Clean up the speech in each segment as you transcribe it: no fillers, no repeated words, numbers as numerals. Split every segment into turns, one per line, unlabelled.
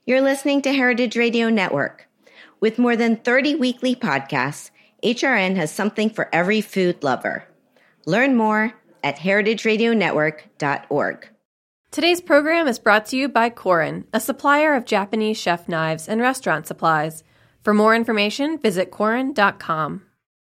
You're listening to Heritage Radio Network. With more than 30 weekly podcasts, HRN has something for every food lover. Learn more at heritageradionetwork.org.
Today's program is brought to you by Korin, a supplier of Japanese chef knives and restaurant supplies. For more information, visit Korin.com.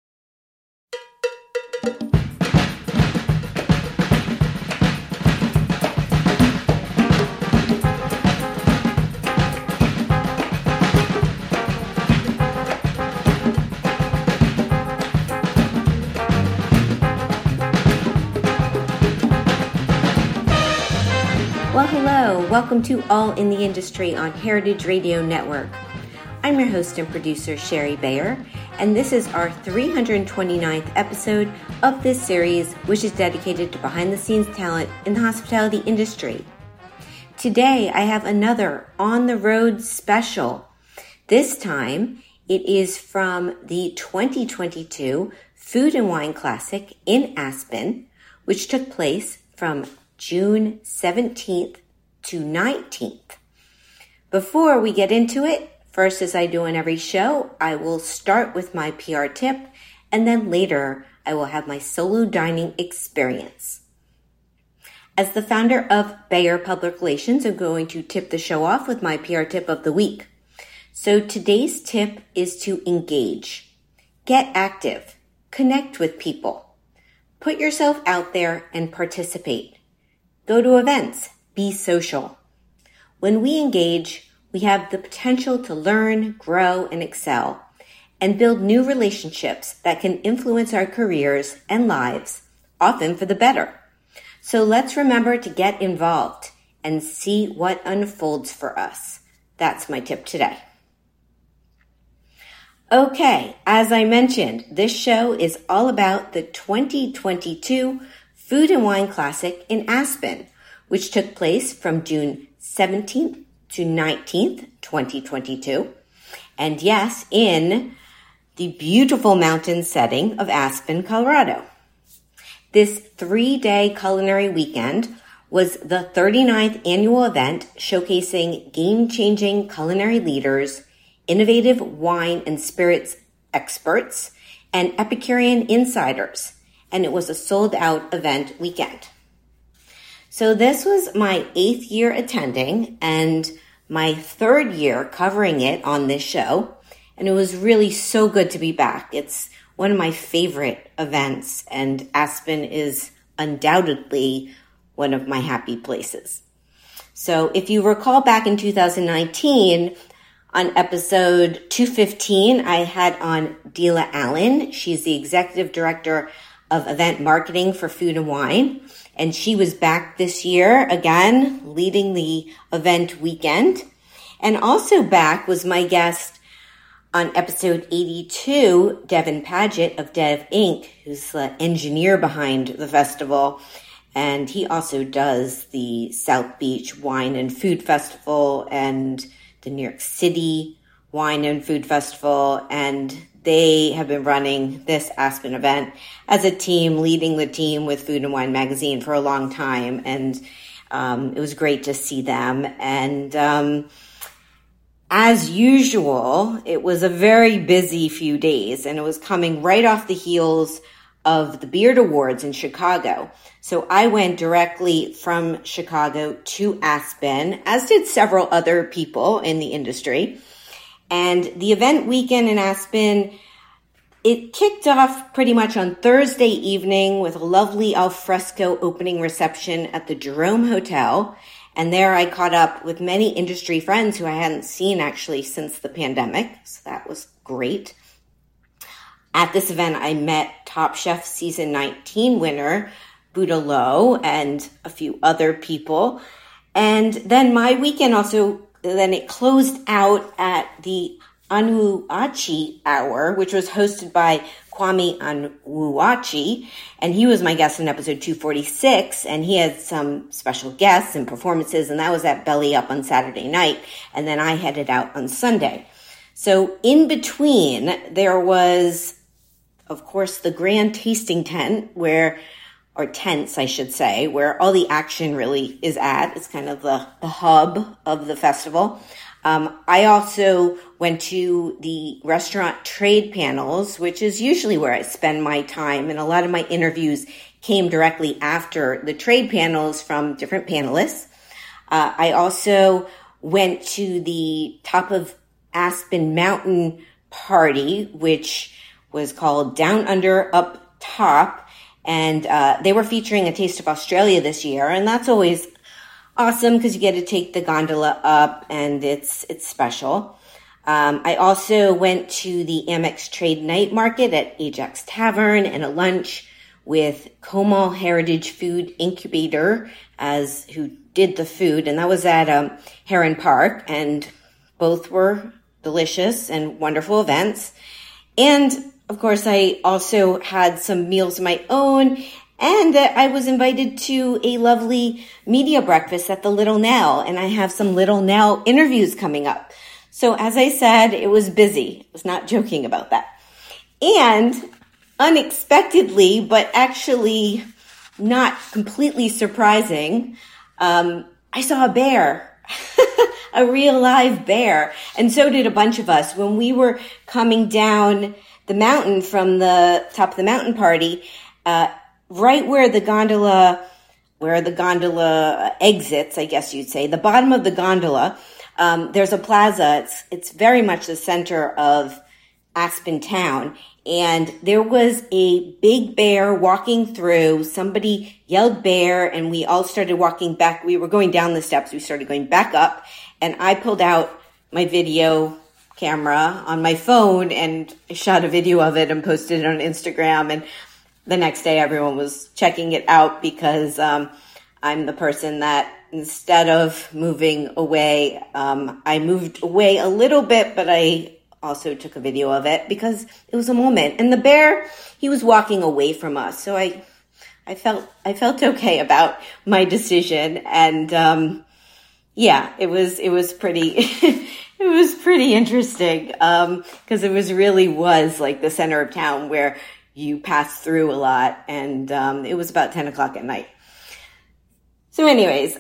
Well, hello. Welcome to All in the Industry on Heritage Radio Network. I'm your host and producer, Sherry Bayer, and this is our 329th episode of this series, which is dedicated to behind-the-scenes talent in the hospitality industry. Today, I have another on-the-road special. This time, it is from the 2022 Food and Wine Classic in Aspen, which took place from June 17th to 19th. Before we get into it, first, as I do in every show, I will start with my PR tip, and then later I will have my solo dining experience. As the founder of Bayer Public Relations, I'm going to tip the show off with my PR tip of the week. So today's tip is to engage. Get active. Connect with people. Put yourself out there and participate. Go to events. Be social. When we engage, we have the potential to learn, grow, and excel, and build new relationships that can influence our careers and lives, often for the better. So let's remember to get involved and see what unfolds for us. That's my tip today. Okay, as I mentioned, this show is all about the 2022 Food and Wine Classic in Aspen, which took place from June 17th to 19th, 2022. And yes, in the beautiful mountain setting of Aspen, Colorado. This 3-day culinary weekend was the 39th annual event showcasing game-changing culinary leaders, innovative wine and spirits experts, and Epicurean insiders. And it was a sold-out event weekend. So this was my 8th year attending and my 3rd year covering it on this show. And it was really so good to be back. It's one of my favorite events, and Aspen is undoubtedly one of my happy places. So if you recall back in 2019, on episode 215, I had on Dela Allen. She's the executive director of event marketing for Food and Wine. And she was back this year again, leading the event weekend. And also back was my guest on episode 82, Devin Paget of Dev Inc., who's the engineer behind the festival. And he also does the South Beach Wine and Food Festival and the New York City Wine and Food Festival. And they have been running this Aspen event as a team, leading the team with Food and Wine Magazine for a long time. And it was great to see them. And as usual, it was a very busy few days, and it was coming right off the heels of the Beard Awards in Chicago. So I went directly from Chicago to Aspen, as did several other people in the industry. And the event weekend in Aspen, it kicked off pretty much on Thursday evening with a lovely al fresco opening reception at the Jerome Hotel. And there I caught up with many industry friends who I hadn't seen actually since the pandemic. So that was great. At this event, I met Top Chef Season 19 winner, Buddha Lowe, and a few other people. And then my weekend it closed out at the Anuachi Hour, which was hosted by Kwame Anuachi, and he was my guest in episode 246, and he had some special guests and performances, and that was at Belly Up on Saturday night, and then I headed out on Sunday. So in between, there was, of course, the grand tasting tent or tents, I should say, where all the action really is at. It's kind of the hub of the festival. I also went to the restaurant trade panels, which is usually where I spend my time. And a lot of my interviews came directly after the trade panels from different panelists. I also went to the Top of Aspen Mountain party, which was called Down Under Up Top. And they were featuring a Taste of Australia this year. And that's always awesome because you get to take the gondola up and it's special. I also went to the Amex Trade Night Market at Ajax Tavern and a lunch with Comal Heritage Food Incubator who did the food. And that was at Heron Park, and both were delicious and wonderful events. And of course, I also had some meals of my own, and I was invited to a lovely media breakfast at the Little Nell, and I have some Little Nell interviews coming up. So as I said, it was busy. I was not joking about that. And unexpectedly, but actually not completely surprising, I saw a bear, a real live bear. And so did a bunch of us when we were coming down the mountain from the Top of the Mountain party, right where the gondola exits, I guess you'd say, the bottom of the gondola, there's a plaza. It's very much the center of Aspen town. And there was a big bear walking through. Somebody yelled bear, and we all started walking back. We were going down the steps. We started going back up, and I pulled out my video camera on my phone and shot a video of it and posted it on Instagram. And the next day everyone was checking it out because I'm the person that instead of moving away, I moved away a little bit, but I also took a video of it because it was a moment. And the bear, he was walking away from us. So I felt okay about my decision. And yeah, it was pretty it was pretty interesting because it was like the center of town where you pass through a lot, and it was about 10 o'clock at night. So anyways,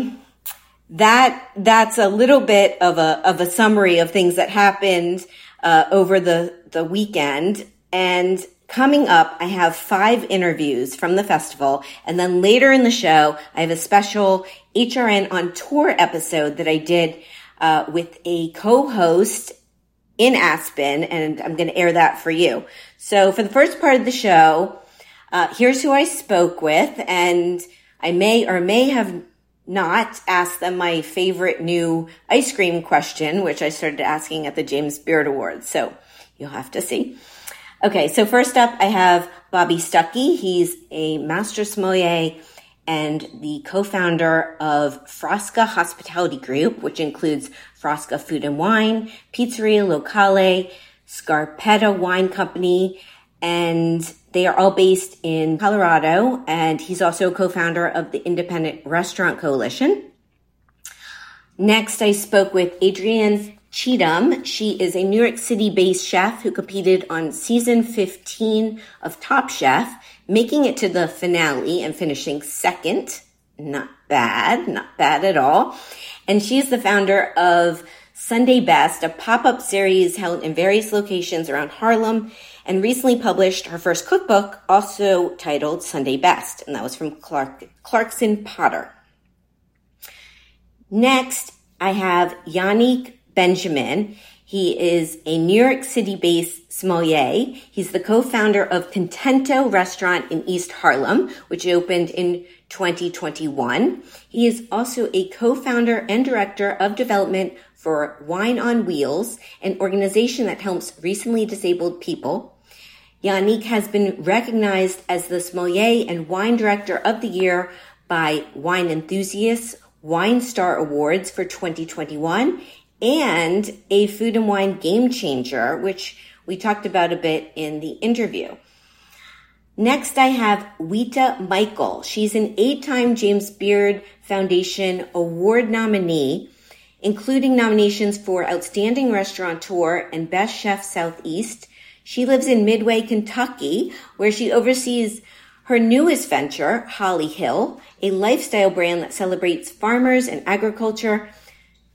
that's a little bit of a summary of things that happened over the weekend. And coming up, I have 5 interviews from the festival, and then later in the show, I have a special HRN on Tour episode that I did with a co-host in Aspen, and I'm going to air that for you. So for the first part of the show, here's who I spoke with, and I may or may have not asked them my favorite new ice cream question, which I started asking at the James Beard Awards. So you'll have to see. Okay, so first up, I have Bobby Stuckey. He's a master sommelier and the co-founder of Frasca Hospitality Group, which includes Frasca Food and Wine, Pizzeria Locale, Scarpetta Wine Company, and they are all based in Colorado. And he's also a co-founder of the Independent Restaurant Coalition. Next, I spoke with Adrienne Cheatham. She is a New York City-based chef who competed on season 15 of Top Chef, making it to the finale and finishing second. Not bad at all. And she's the founder of Sunday Best, a pop-up series held in various locations around Harlem, and recently published her first cookbook, also titled Sunday Best, and that was from Clarkson Potter. Next, I have Yannick Benjamin. He is a New York City-based sommelier. He's the co-founder of Contento Restaurant in East Harlem, which opened in 2021. He is also a co-founder and director of development for Wine on Wheels, an organization that helps recently disabled people. Yannick has been recognized as the Sommelier and Wine Director of the Year by Wine Enthusiasts Wine Star Awards for 2021, and a Food and Wine Game Changer, which we talked about a bit in the interview. Next, I have Wita Michael. She's an 8-time James Beard Foundation Award nominee, including nominations for Outstanding Restaurateur and Best Chef Southeast. She lives in Midway, Kentucky, where she oversees her newest venture, Holly Hill, a lifestyle brand that celebrates farmers and agriculture,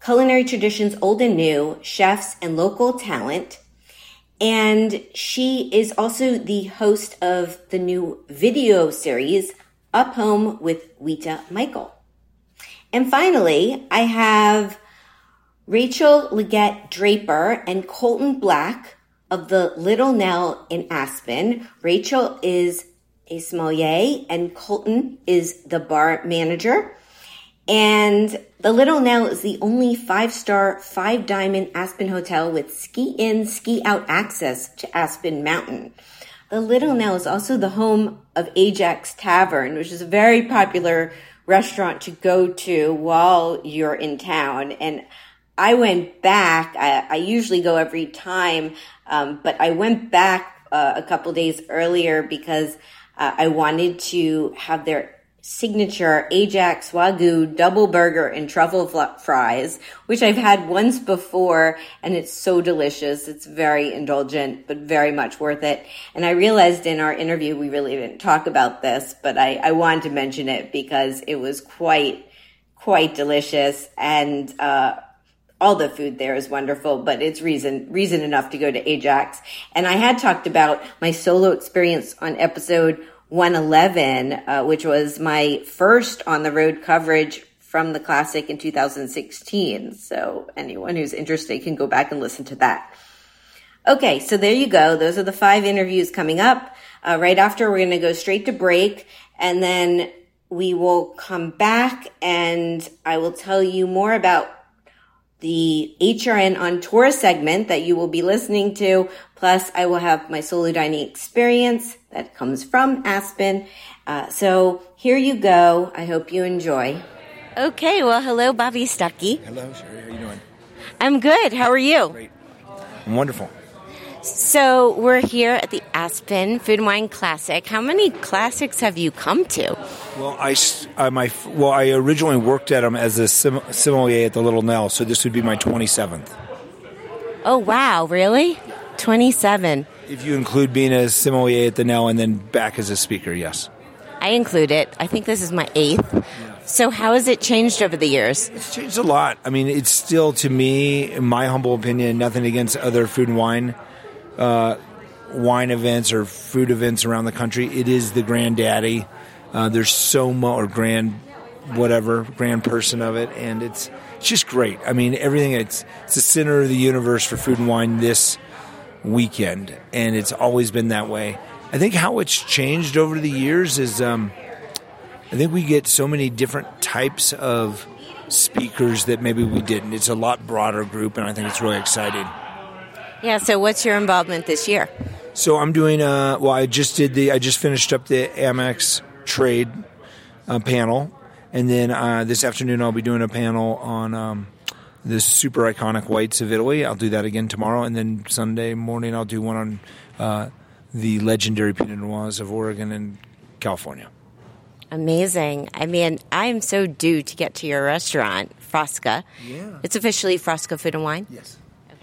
culinary traditions old and new, chefs, and local talent. And she is also the host of the new video series, Up Home with Wita Michael. And finally, I have Rachel Leggett Draper and Colton Black of the Little Nell in Aspen. Rachel is a sommelier and Colton is the bar manager. And the Little Nell is the only 5-star, 5-diamond Aspen hotel with ski-in, ski-out access to Aspen Mountain. The Little Nell is also the home of Ajax Tavern, which is a very popular restaurant to go to while you're in town. And I went back. I usually go every time, but I went back a couple days earlier because I wanted to have their signature Ajax Wagyu double burger and truffle fries, which I've had once before, and it's so delicious. It's very indulgent, but very much worth it. And I realized in our interview we really didn't talk about this, but I wanted to mention it because it was quite delicious, and all the food there is wonderful, but it's reason enough to go to Ajax. And I had talked about my solo experience on episode 111, which was my first on-the-road coverage from the Classic in 2016. So anyone who's interested can go back and listen to that. Okay, so there you go. Those are the 5 interviews coming up. Right after, we're going to go straight to break, and then we will come back, and I will tell you more about the HRN on Tour segment that you will be listening to. Plus, I will have my solo dining experience that comes from Aspen. So here you go. I hope you enjoy. Okay, well, hello, Bobby Stuckey.
Hello, Sherry. How are you doing?
I'm good. How are you?
Great. I'm wonderful.
So we're here at the Aspen Food and Wine Classic. How many classics have you come to?
Well, I originally worked at them as a sommelier at the Little Nell, so this would be my 27th.
Oh, wow. Really? 27.
If you include being a sommelier at the Nell and then back as a speaker, yes.
I include it. I think this is my 8th. Yeah. So how has it changed over the years?
It's changed a lot. I mean, it's still, to me, in my humble opinion, nothing against other food and wine events or food events around the country. It is the granddaddy. There's so much, or grand person of it, and it's just great. I mean, everything. It's the center of the universe for food and wine this weekend, and it's always been that way. I think how it's changed over the years is, I think we get so many different types of speakers that maybe we didn't. It's a lot broader group, and I think it's really exciting.
Yeah, so what's your involvement this year?
So I'm doing, I just finished up the Amex trade panel, and then this afternoon I'll be doing a panel on the super iconic whites of Italy. I'll do that again tomorrow, and then Sunday morning I'll do one on the legendary Pinot Noirs of Oregon and California. Amazing.
I mean, I am so due to get to your restaurant, Frasca.
Yeah.
It's officially Frasca Food and Wine?
Yes.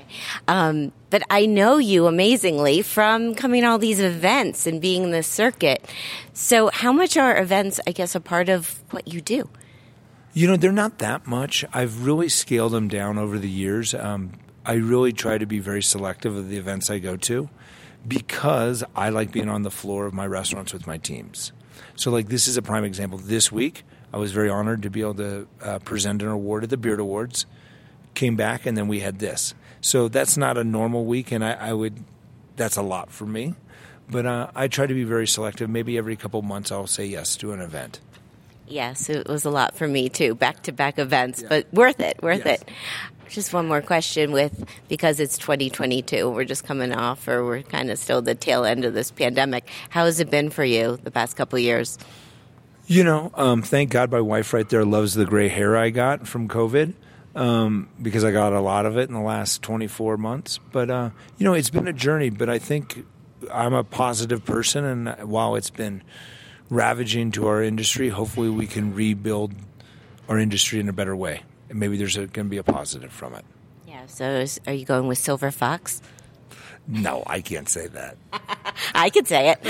But I know you amazingly from coming to all these events and being in the circuit. So how much are events, I guess, a part of what you do?
You know, they're not that much. I've really scaled them down over the years. I really try to be very selective of the events I go to because I like being on the floor of my restaurants with my teams. So, like, this is a prime example. This week, I was very honored to be able to present an award at the Beard Awards. Came back, and then we had this. So that's not a normal week, and that's a lot for me. But I try to be very selective. Maybe every couple of months I'll say yes to an event.
Yes, it was a lot for me too, back-to-back events, yeah. But worth it. Just one more question because it's 2022, we're just coming off, or we're kind of still the tail end of this pandemic. How has it been for you the past couple of years?
You know, thank God my wife right there loves the gray hair I got from COVID. Because I got a lot of it in the last 24 months. But, you know, it's been a journey, but I think I'm a positive person, and while it's been ravaging to our industry, hopefully we can rebuild our industry in a better way. And maybe there's going to be a positive from it.
Yeah, so are you going with Silver Fox?
No, I can't say that.
I could say it.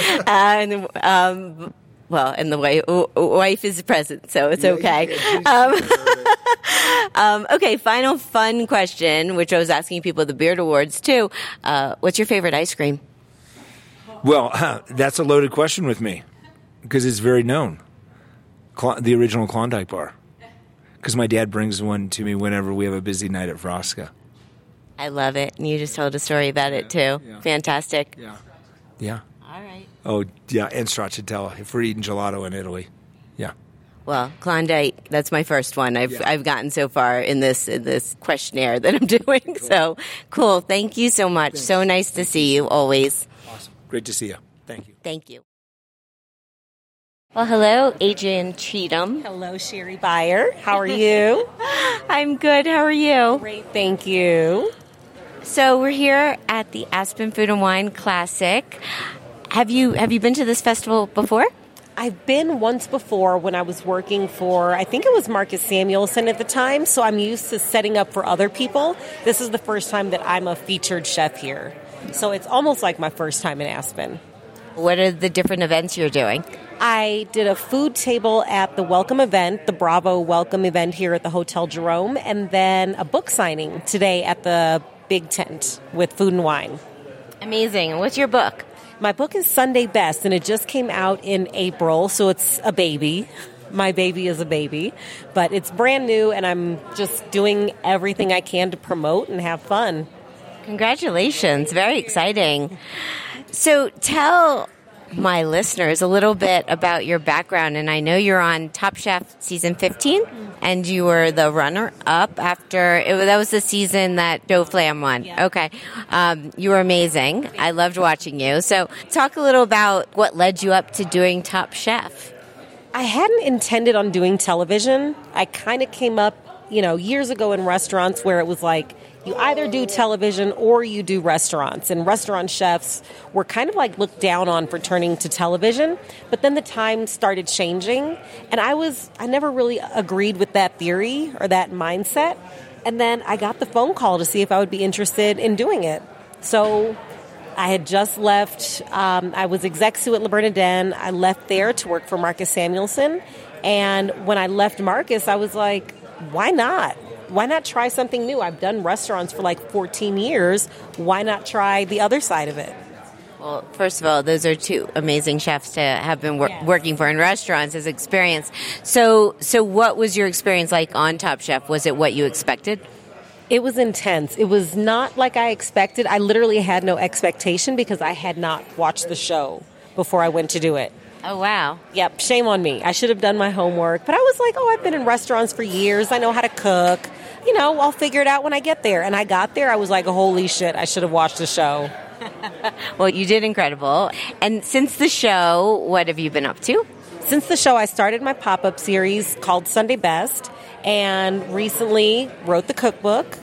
Well, and the wife is present, so it's okay. Okay, final fun question, which I was asking people at the Beard Awards too. What's your favorite ice cream?
Well, that's a loaded question with me because it's very known. The original Klondike bar. Because my dad brings one to me whenever we have a busy night at Frosca.
I love it. And you just told a story about it too.
Yeah.
Fantastic.
Yeah.
All right.
Oh, yeah, and stracciatella if we're eating gelato in Italy. Yeah.
Well, Klondike, that's my first one I've gotten so far in this questionnaire that I'm doing. Cool. So, cool. Thank you so much. Thanks. So nice to see you always.
Awesome. Great to see you. Thank you.
Thank you. Well, hello, Adrienne Cheatham.
Hello, Sherry Beyer. How are you?
I'm good. How are you?
Great, thank you.
So we're here at the Aspen Food and Wine Classic. Have you been to this festival before?
I've been once before when I was working for, I think it was Marcus Samuelsson at the time, so I'm used to setting up for other people. This is the first time that I'm a featured chef here. So it's almost like my first time in Aspen.
What are the different events you're doing?
I did a food table at the welcome event, the Bravo welcome event here at the Hotel Jerome, and then a book signing today at the Big Tent with Food and Wine.
Amazing. And what's your book?
My book is Sunday Best, and it just came out in April, so it's a baby. My baby is a baby, but it's brand new, and I'm just doing everything I can to promote and have fun.
Congratulations. Very exciting. So tell my listeners a little bit about your background, and I know you're on Top Chef season 15, and you were the runner-up after that was the season that Joe Flam won. Yeah. Okay, you were amazing. I loved watching you. So, talk a little about what led you up to doing Top Chef.
I hadn't intended on doing television. I kind of came up, years ago in restaurants where it was like, you either do television or you do restaurants. And restaurant chefs were kind of like looked down on for turning to television. But then the times started changing. And I never really agreed with that theory or that mindset. And then I got the phone call to see if I would be interested in doing it. So I had just left. I was exec sous at Le Bernardin. I left there to work for Marcus Samuelsson. And when I left Marcus, I was like, why not? Why not try something new? I've done restaurants for like 14 years. Why not try the other side of it?
Well, first of all, those are two amazing chefs to have been working for in restaurants as experience. So what was your experience like on Top Chef? Was it what you expected?
It was intense. It was not like I expected. I literally had no expectation because I had not watched the show before I went to do it.
Oh, wow.
Yep, shame on me. I should have done my homework. But I was like, I've been in restaurants for years. I know how to cook. I'll figure it out when I get there. And I got there. I was like, holy shit, I should have watched the show.
Well, you did incredible. And since the show, what have you been up to?
Since the show, I started my pop-up series called Sunday Best. And recently wrote the cookbook.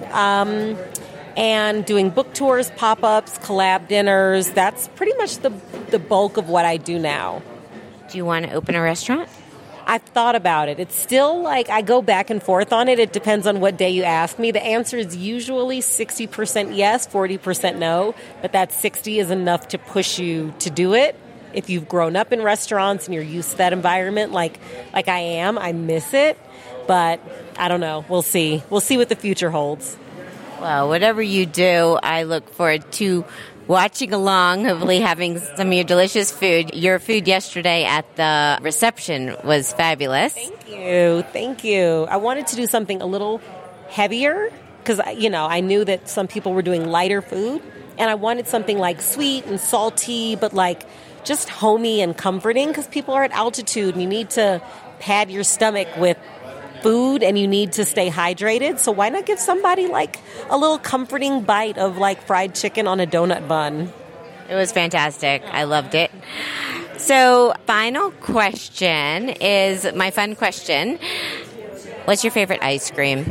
And doing book tours, pop-ups, collab dinners. That's pretty much the bulk of what I do now.
Do you want to open a restaurant?
I've thought about it. It's still like I go back and forth on it. It depends on what day you ask me. The answer is usually 60% yes, 40% no. But that 60 is enough to push you to do it. If you've grown up in restaurants and you're used to that environment like I am, I miss it. But I don't know. We'll see. We'll see what the future holds.
Well, whatever you do, I look forward to watching along, hopefully having some of your delicious food. Your food yesterday at the reception was fabulous.
Thank you. I wanted to do something a little heavier because, I knew that some people were doing lighter food. And I wanted something like sweet and salty, but like just homey and comforting because people are at altitude and you need to pad your stomach with food and you need to stay hydrated. So why not give somebody like a little comforting bite of like fried chicken on a donut bun?
It was fantastic. I loved it. So final question is my fun question. What's your favorite ice cream?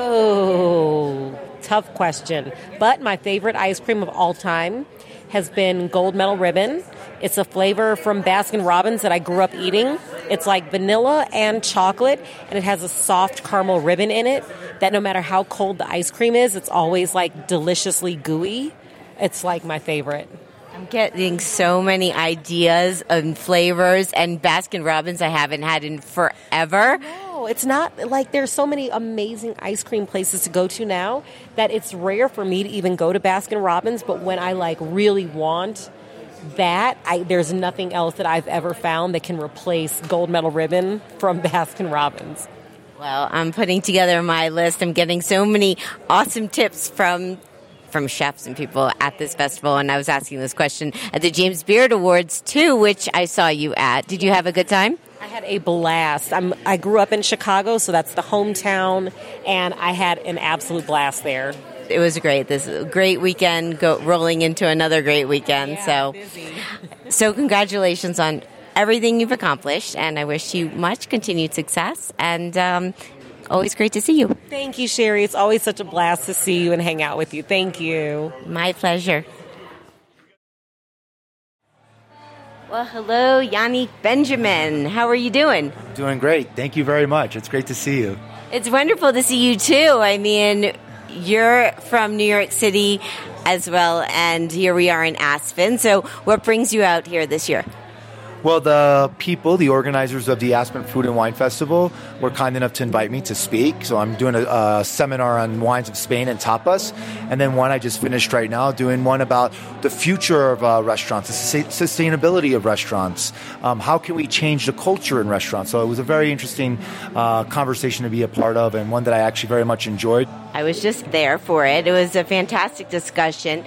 Oh, tough question. But my favorite ice cream of all time has been Gold Medal Ribbon. It's a flavor from Baskin-Robbins that I grew up eating. It's like vanilla and chocolate, and it has a soft caramel ribbon in it that no matter how cold the ice cream is, it's always like deliciously gooey. It's like my favorite.
I'm getting so many ideas and flavors, and Baskin-Robbins I haven't had in forever.
No, it's not. Like, there's so many amazing ice cream places to go to now that it's rare for me to even go to Baskin-Robbins, but when I, like, really want that, there's nothing else that I've ever found that can replace Gold Medal Ribbon from Baskin-Robbins.
Well, I'm putting together my list. I'm getting so many awesome tips from chefs and people at this festival, and I was asking this question at the James Beard Awards, too, which I saw you at. Did you have a good time?
I had a blast. I grew up in Chicago, so that's the hometown, and I had an absolute blast there.
It was great. This great weekend, rolling into another great weekend.
Yeah, busy.
So congratulations on everything you've accomplished, and I wish you much continued success, and always great to see you.
Thank you, Sherry. It's always such a blast to see you and hang out with you. Thank you.
My pleasure. Well, hello, Yannick Benjamin. How are you doing?
Doing great. Thank you very much. It's great to see you.
It's wonderful to see you, too. I mean, you're from New York City as well, and here we are in Aspen. So what brings you out here this year?
Well, the organizers of the Aspen Food and Wine Festival, were kind enough to invite me to speak. So I'm doing a seminar on wines of Spain and tapas. And then one I just finished right now, doing one about the future of restaurants, the sustainability of restaurants. How can we change the culture in restaurants? So it was a very interesting conversation to be a part of, and one that I actually very much enjoyed.
I was just there for it. It was a fantastic discussion.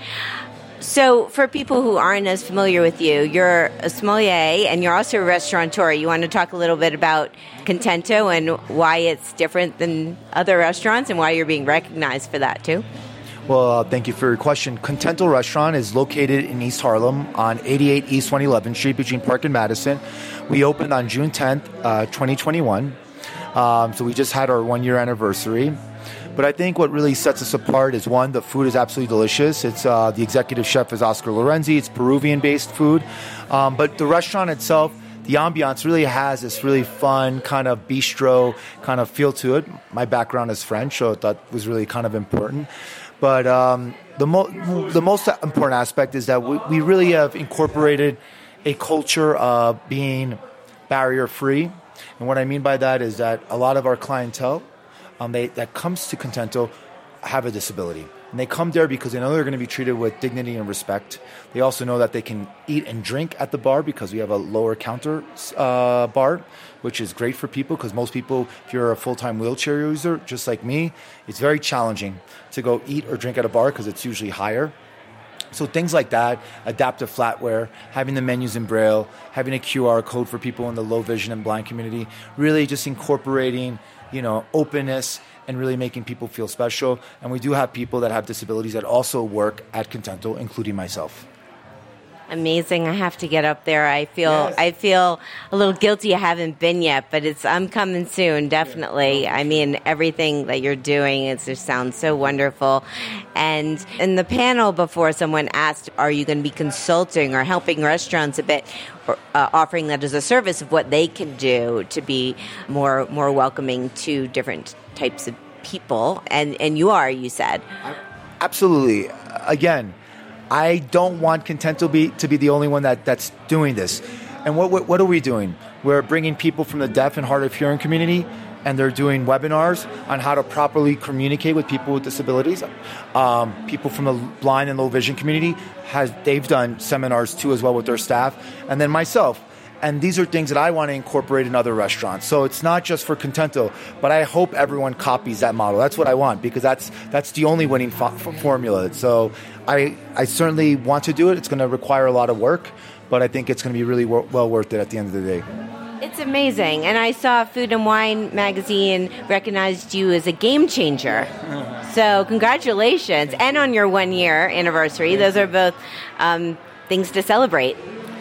So for people who aren't as familiar with you, you're a sommelier and you're also a restaurateur. You want to talk a little bit about Contento and why it's different than other restaurants and why you're being recognized for that too?
Well, thank you for your question. Contento Restaurant is located in East Harlem on 88 East 111th Street between Park and Madison. We opened on June 10th, 2021. So we just had our 1-year anniversary. But I think what really sets us apart is, one, the food is absolutely delicious. It's the executive chef is Oscar Lorenzi. It's Peruvian-based food. But the restaurant itself, the ambiance really has this really fun kind of bistro kind of feel to it. My background is French, so that was really kind of important. But the most important aspect is that we really have incorporated a culture of being barrier-free. And what I mean by that is that a lot of our clientele that comes to Contento have a disability. And they come there because they know they're going to be treated with dignity and respect. They also know that they can eat and drink at the bar because we have a lower counter bar, which is great for people because most people, if you're a full-time wheelchair user, just like me, it's very challenging to go eat or drink at a bar because it's usually higher. So things like that, adaptive flatware, having the menus in Braille, having a QR code for people in the low vision and blind community, really just incorporating openness and really making people feel special. And we do have people that have disabilities that also work at Contento, including myself.
Amazing. I have to get up there. I feel a little guilty I haven't been yet, but I'm coming soon, definitely. I mean, everything that you're doing, it just sounds so wonderful. And in the panel before, someone asked, are you going to be consulting or helping restaurants a bit, or offering that as a service of what they can do to be more welcoming to different types of people? And you said.
Absolutely. Again, I don't want Contento to be the only one that's doing this. And what are we doing? We're bringing people from the deaf and hard of hearing community, and they're doing webinars on how to properly communicate with people with disabilities. People from the blind and low vision community, they've done seminars too as well with their staff. And then myself. And these are things that I want to incorporate in other restaurants. So it's not just for Contento, but I hope everyone copies that model. That's what I want, because that's the only winning formula. So I certainly want to do it. It's going to require a lot of work, but I think it's going to be really well worth it at the end of the day.
It's amazing. And I saw Food and Wine magazine recognized you as a game changer. So congratulations. And on your 1-year anniversary. Those are both things to celebrate.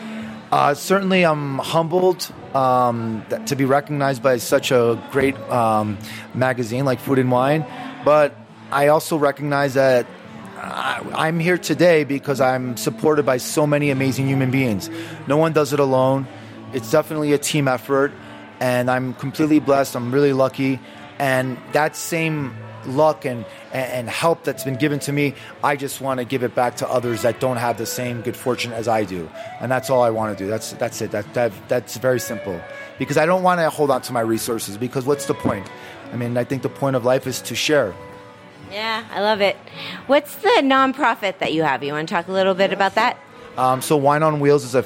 Certainly, I'm humbled to be recognized by such a great magazine like Food and Wine. But I also recognize that I'm here today because I'm supported by so many amazing human beings. No one does it alone. It's definitely a team effort, and I'm completely blessed. I'm really lucky. And that same luck and help that's been given to me, I just want to give it back to others that don't have the same good fortune as I do. And that's all I want to do. That's it. That's very simple. Because I don't want to hold on to my resources, because what's the point? I mean, I think the point of life is to share.
Yeah, I love it. What's the nonprofit that you have? You want to talk a little bit about that?
So Wine on Wheels is a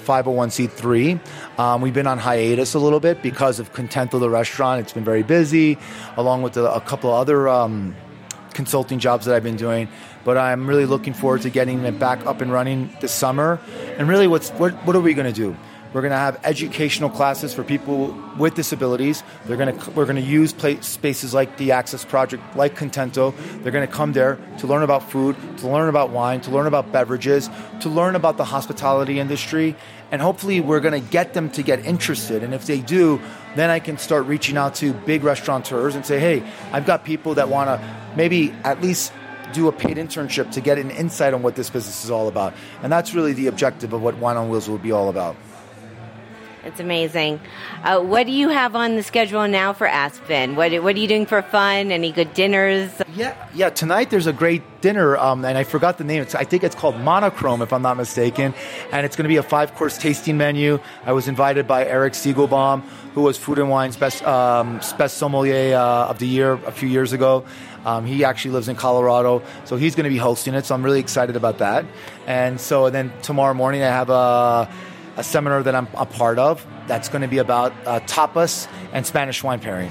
501c3. We've been on hiatus a little bit because of Contento, the restaurant. It's been very busy, along with a couple of other consulting jobs that I've been doing. But I'm really looking forward to getting it back up and running this summer. And really, what are we going to do? We're going to have educational classes for people with disabilities. We're going to use spaces like the Access Project, like Contento. They're going to come there to learn about food, to learn about wine, to learn about beverages, to learn about the hospitality industry. And hopefully we're going to get them to get interested. And if they do, then I can start reaching out to big restaurateurs and say, hey, I've got people that want to maybe at least do a paid internship to get an insight on what this business is all about. And that's really the objective of what Wine on Wheels will be all about.
It's amazing. What do you have on the schedule now for Aspen? What are you doing for fun? Any good dinners?
Yeah. Tonight there's a great dinner, and I forgot the name. I think it's called Monochrome, if I'm not mistaken. And it's going to be a 5-course tasting menu. I was invited by Eric Siegelbaum, who was Food and Wine's best sommelier of the year a few years ago. He actually lives in Colorado, so he's going to be hosting it. So I'm really excited about that. And so then tomorrow morning I have a seminar that I'm a part of that's going to be about tapas and Spanish wine pairing.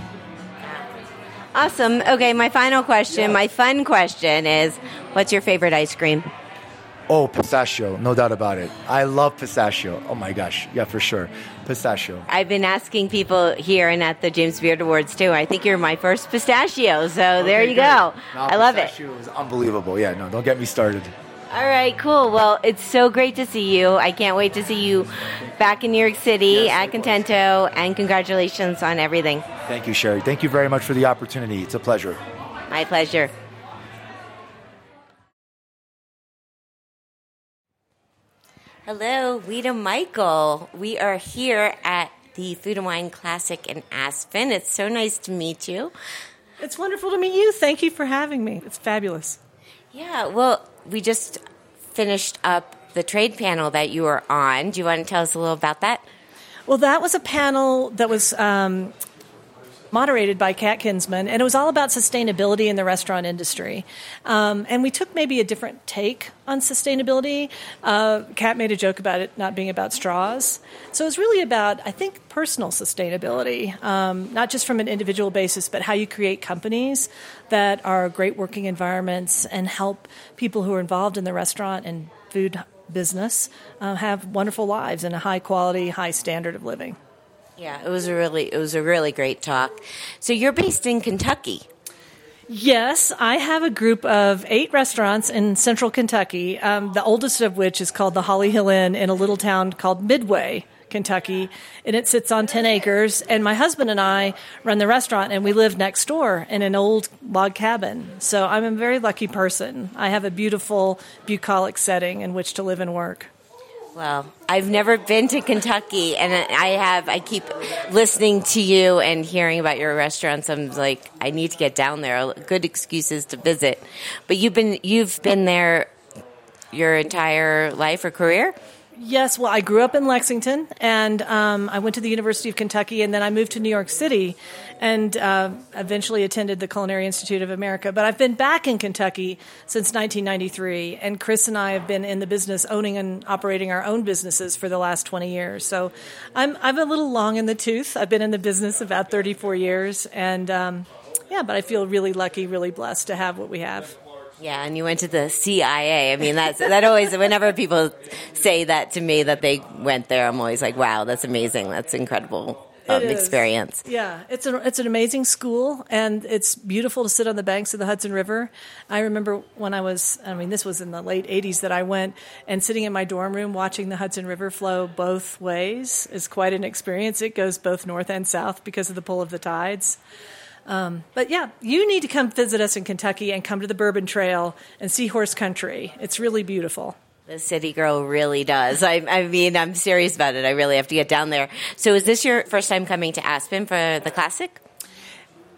Awesome. Okay, my final question, my fun question is, what's your favorite ice cream?
Oh, pistachio, no doubt about it. I love pistachio. Oh my gosh, yeah, for sure. Pistachio.
I've been asking people here and at the James Beard Awards too. I think you're my first pistachio, so there you go. I love it.
Pistachio is unbelievable. Yeah, no, don't get me started.
All right, cool. Well, it's so great to see you. I can't wait to see you back in New York City at Contento, and congratulations on everything.
Thank you, Sherry. Thank you very much for the opportunity. It's a pleasure.
My pleasure. Hello, Lita Michael. We are here at the Food and Wine Classic in Aspen. It's so nice to meet you.
It's wonderful to meet you. Thank you for having me. It's fabulous.
Yeah, well, we just finished up the trade panel that you were on. Do you want to tell us a little about that?
Well, that was a panel that was moderated by Kat Kinsman, and it was all about sustainability in the restaurant industry. And we took maybe a different take on sustainability. Kat made a joke about it not being about straws. So it was really about, I think, personal sustainability, not just from an individual basis, but how you create companies that are great working environments and help people who are involved in the restaurant and food business have wonderful lives and a high quality, high standard of living.
Yeah, it was a really great talk. So you're based in Kentucky.
Yes, I have a group of 8 restaurants in central Kentucky, the oldest of which is called the Holly Hill Inn in a little town called Midway, Kentucky, and it sits on 10 acres. And my husband and I run the restaurant, and we live next door in an old log cabin. So I'm a very lucky person. I have a beautiful, bucolic setting in which to live and work.
Well, I've never been to Kentucky, and I keep listening to you and hearing about your restaurants. I'm like, I need to get down there. Good excuses to visit. But you've been there your entire life or career?
Yes, well, I grew up in Lexington, and I went to the University of Kentucky, and then I moved to New York City and eventually attended the Culinary Institute of America. But I've been back in Kentucky since 1993, and Chris and I have been in the business owning and operating our own businesses for the last 20 years. So I'm a little long in the tooth. I've been in the business about 34 years, and but I feel really lucky, really blessed to have what we have.
Yeah, and you went to the CIA. I mean, that always, whenever people say that to me that they went there, I'm always like, wow, that's amazing. That's incredible experience.
Yeah, it's an amazing school, and it's beautiful to sit on the banks of the Hudson River. I remember when this was in the late 80s that I went, and sitting in my dorm room watching the Hudson River flow both ways is quite an experience. It goes both north and south because of the pull of the tides. But yeah, you need to come visit us in Kentucky and come to the Bourbon Trail and see horse country. It's really beautiful.
The city girl really does. I mean, I'm serious about it. I really have to get down there. So is this your first time coming to Aspen for the Classic?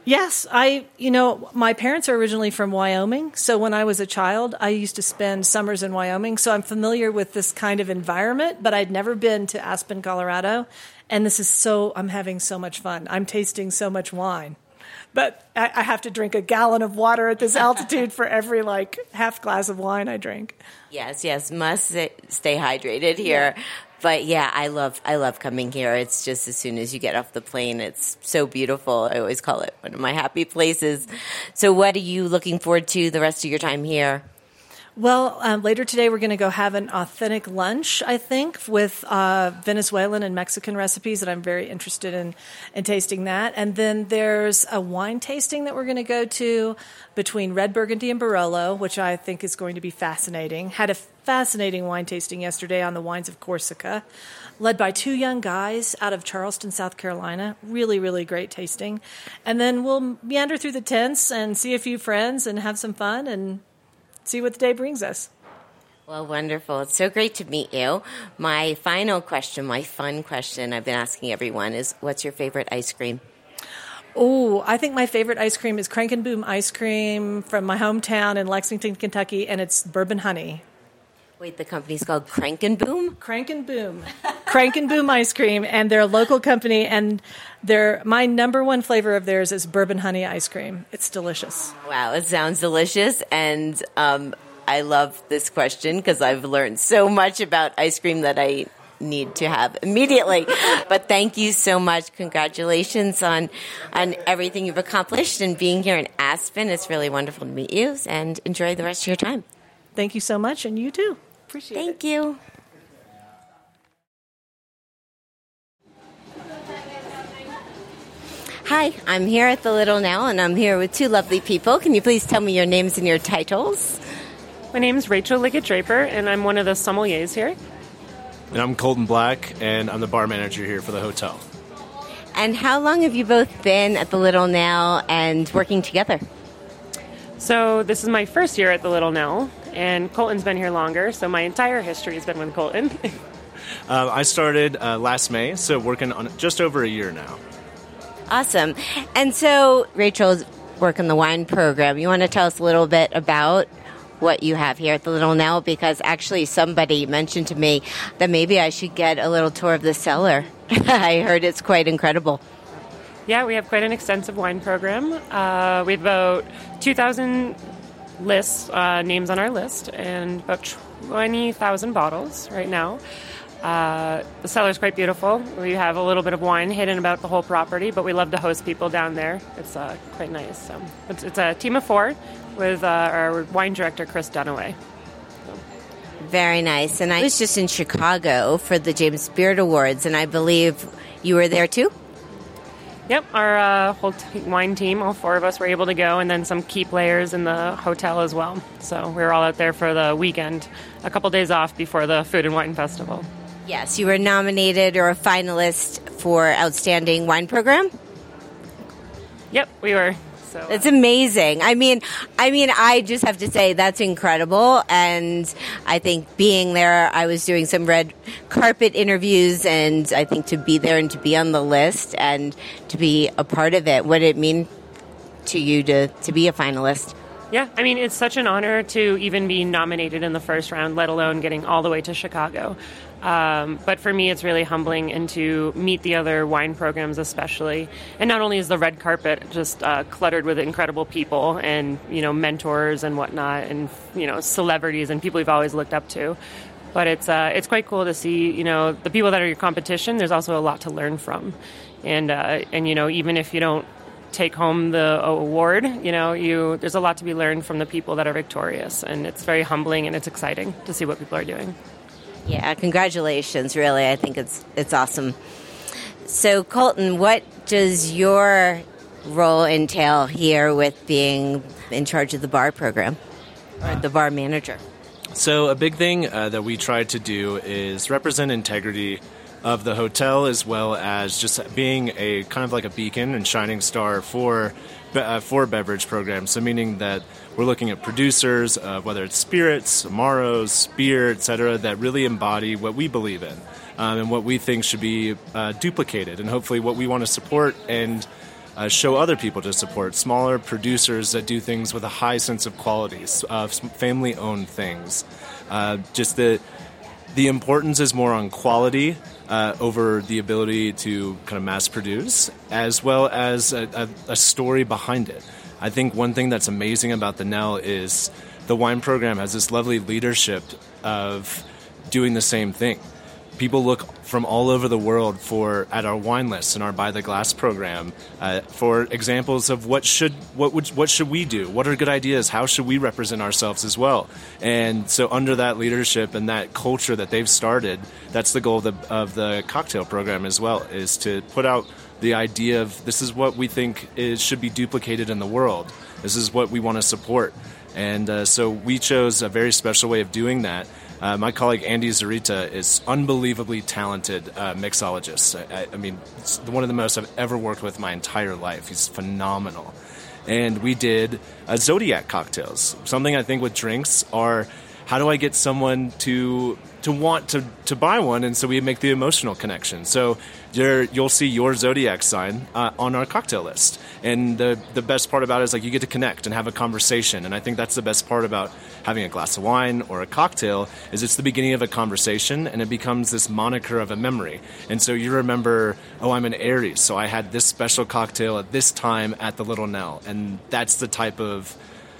Yes, my parents are originally from Wyoming. So when I was a child, I used to spend summers in Wyoming. So I'm familiar with this kind of environment, but I'd never been to Aspen, Colorado. And I'm having so much fun. I'm tasting so much wine. But I have to drink a gallon of water at this altitude for every half glass of wine I drink.
Yes, must stay hydrated here. Yeah. But yeah, I love coming here. It's just as soon as you get off the plane, it's so beautiful. I always call it one of my happy places. So what are you looking forward to the rest of your time here?
Well, later today we're going to go have an authentic lunch, I think, with Venezuelan and Mexican recipes, and I'm very interested in tasting that. And then there's a wine tasting that we're going to go to between Red Burgundy and Barolo, which I think is going to be fascinating. Had a fascinating wine tasting yesterday on the wines of Corsica, led by two young guys out of Charleston, South Carolina. Really, really great tasting. And then we'll meander through the tents and see a few friends and have some fun and see what the day brings us.
Well, wonderful. It's so great to meet you. My final question, my fun question I've been asking everyone is, what's your favorite ice cream?
Oh, I think my favorite ice cream is Crank and Boom ice cream from my hometown in Lexington, Kentucky, and it's bourbon honey.
Wait, the company's called Crank and Boom?
Crank and Boom. Crank and Boom ice cream, and they're a local company, and my number one flavor of theirs is bourbon honey ice cream. It's delicious.
Wow, it sounds delicious, and I love this question because I've learned so much about ice cream that I need to have immediately. But thank you so much. Congratulations on everything you've accomplished and being here in Aspen. It's really wonderful to meet you, and enjoy the rest of your time.
Thank you so much, and you too. Appreciate it.
Thank you. Hi, I'm here at the Little Nell, and I'm here with two lovely people. Can you please tell me your names and your titles?
My name's Rachel Liggett-Draper, and I'm one of the sommeliers here.
And I'm Colton Black, and I'm the bar manager here for the hotel.
And how long have you both been at the Little Nell and working together?
So this is my first year at the Little Nell, and Colton's been here longer, so my entire history has been with Colton.
I started last May, so working on just over a year now.
Awesome. And so Rachel's working the wine program. You want to tell us a little bit about what you have here at the Little Nell? Because actually somebody mentioned to me that maybe I should get a little tour of the cellar. I heard it's quite incredible.
Yeah, we have quite an extensive wine program. We have about 2,000 names on our list, and about 20,000 bottles right now. The cellar's quite beautiful. We have a little bit of wine hidden about the whole property, but we love to host people down there. It's quite nice. So it's a team of 4 with our wine director, Chris Dunaway.
Very nice. And I was just in Chicago for the James Beard Awards, and I believe you were there too?
Yep, our whole wine team, all 4 of us were able to go, and then some key players in the hotel as well. So we were all out there for the weekend, a couple days off before the Food and Wine Festival.
Yes, you were nominated or a finalist for Outstanding Wine Program?
Yep, we were. So
it's amazing. I mean, I just have to say that's incredible. And I think being there, I was doing some red carpet interviews, and I think to be there and to be on the list and to be a part of it, what did it mean to you to be a finalist?
Yeah, I mean, it's such an honor to even be nominated in the first round, let alone getting all the way to Chicago. But for me, it's really humbling, and to meet the other wine programs especially. And not only is the red carpet just cluttered with incredible people and, mentors and whatnot, and, celebrities and people we've always looked up to. But it's quite cool to see, the people that are your competition, there's also a lot to learn from. And even if you don't take home the award, there's a lot to be learned from the people that are victorious. And it's very humbling, and it's exciting to see what people are doing.
Yeah, congratulations, really. I think it's awesome. So, Colton, what does your role entail here with being in charge of the bar program, or the bar manager?
So a big thing that we try to do is represent integrity of the hotel, as well as just being a kind of like a beacon and shining star for beverage programs. So meaning that we're looking at producers, whether it's spirits, amaros, beer, etc., that really embody what we believe in and what we think should be duplicated, and hopefully what we want to support and show other people to support, smaller producers that do things with a high sense of quality, family-owned things. Just the importance is more on quality over the ability to kind of mass produce, as well as a story behind it. I think one thing that's amazing about the Nell is the wine program has this lovely leadership of doing the same thing. People look from all over the world at our wine lists and our By the Glass program for examples of what should we do? What are good ideas? How should we represent ourselves as well? And so under that leadership and that culture that they've started, that's the goal of the cocktail program as well, is to put out the idea of this is what we think should be duplicated in the world. This is what we want to support. And so we chose a very special way of doing that. My colleague Andy Zarita is unbelievably talented mixologist. I mean, it's one of the most I've ever worked with my entire life. He's phenomenal. And we did Zodiac cocktails. Something I think with drinks are, how do I get someone to want to buy one? And so we make the emotional connection. So you'll see your Zodiac sign on our cocktail list. And the best part about it is like you get to connect and have a conversation. And I think that's the best part about having a glass of wine or a cocktail is it's the beginning of a conversation and it becomes this moniker of a memory. And so you remember, oh, I'm an Aries, so I had this special cocktail at this time at the Little Nell. And that's the type of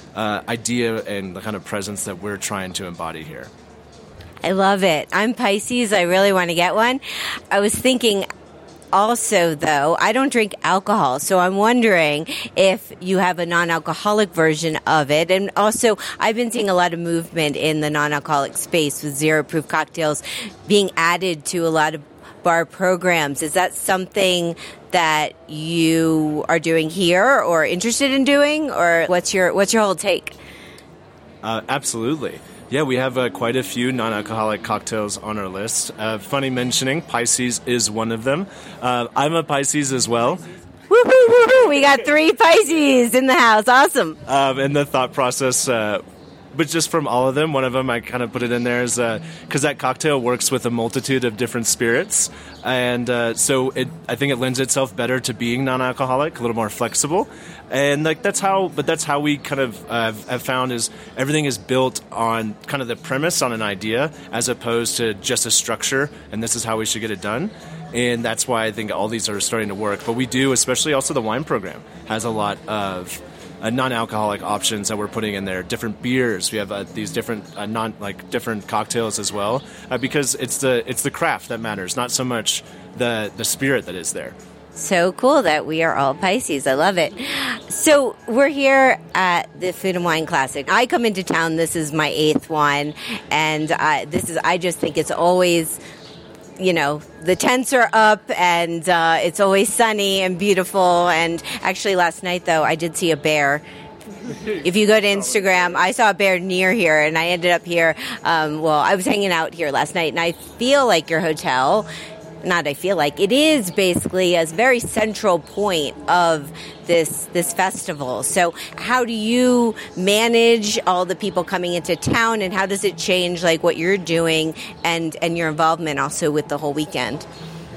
idea and the kind of presence that we're trying to embody here.
I love it. I'm Pisces. I really want to get one. I was thinking also, though, I don't drink alcohol, so I'm wondering if you have a non-alcoholic version of it. And also, I've been seeing a lot of movement in the non-alcoholic space with zero-proof cocktails being added to a lot of bar programs. Is that something that you are doing here or interested in doing, or what's your whole take?
Absolutely. Yeah, we have quite a few non-alcoholic cocktails on our list. Funny mentioning, Pisces is one of them. I'm a Pisces as well.
Woo-hoo-hoo-hoo. We got 3 Pisces in the house. Awesome.
And the thought process, but just from all of them, one of them I kind of put it in there is because that cocktail works with a multitude of different spirits. And so I think it lends itself better to being non-alcoholic, a little more flexible. And like that's how we kind of have found is everything is built on kind of the premise on an idea as opposed to just a structure, and this is how we should get it done. And that's why I think all these are starting to work. But we do, especially also the wine program, has a lot of non-alcoholic options that we're putting in there. Different beers. We have these different different cocktails as well, because it's the craft that matters, not so much the spirit that is there.
So cool that we are all Pisces. I love it. So we're here at the Food and Wine Classic. I come into town. This is my 8th one, and I just think it's always, the tents are up and it's always sunny and beautiful. And actually last night, though, I did see a bear. If you go to Instagram, I saw a bear near here, and I ended up here. I was hanging out here last night, and I feel like your hotel, it is basically a very central point of this festival. So how do you manage all the people coming into town, and how does it change like what you're doing and your involvement also with the whole weekend?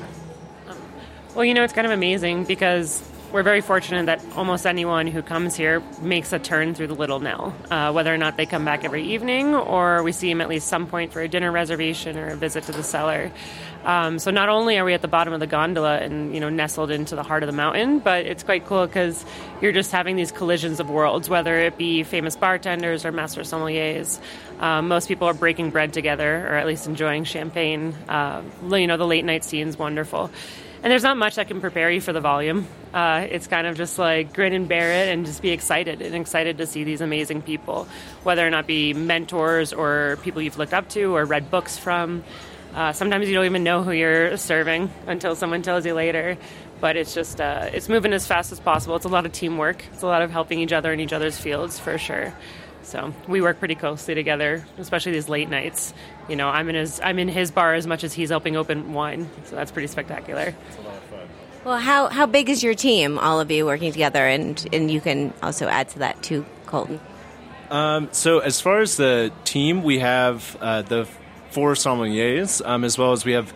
Well, it's kind of amazing because we're very fortunate that almost anyone who comes here makes a turn through the Little Nell, whether or not they come back every evening or we see them at least some point for a dinner reservation or a visit to the cellar. So not only are we at the bottom of the gondola and, nestled into the heart of the mountain, but it's quite cool because you're just having these collisions of worlds, whether it be famous bartenders or master sommeliers. Most people are breaking bread together or at least enjoying champagne. The late night scene's wonderful. And there's not much that can prepare you for the volume. It's kind of just like grin and bear it and just be excited to see these amazing people, whether or not be mentors or people you've looked up to or read books from. Sometimes you don't even know who you're serving until someone tells you later. But it's just, it's moving as fast as possible. It's a lot of teamwork. It's a lot of helping each other in each other's fields, for sure. So we work pretty closely together, especially these late nights. I'm in his bar as much as he's helping open wine. So that's pretty spectacular.
It's a lot of fun.
Well, how big is your team, all of you working together? And you can also add to that too, Colton.
So as far as the team, we have the 4 sommeliers, as well as we have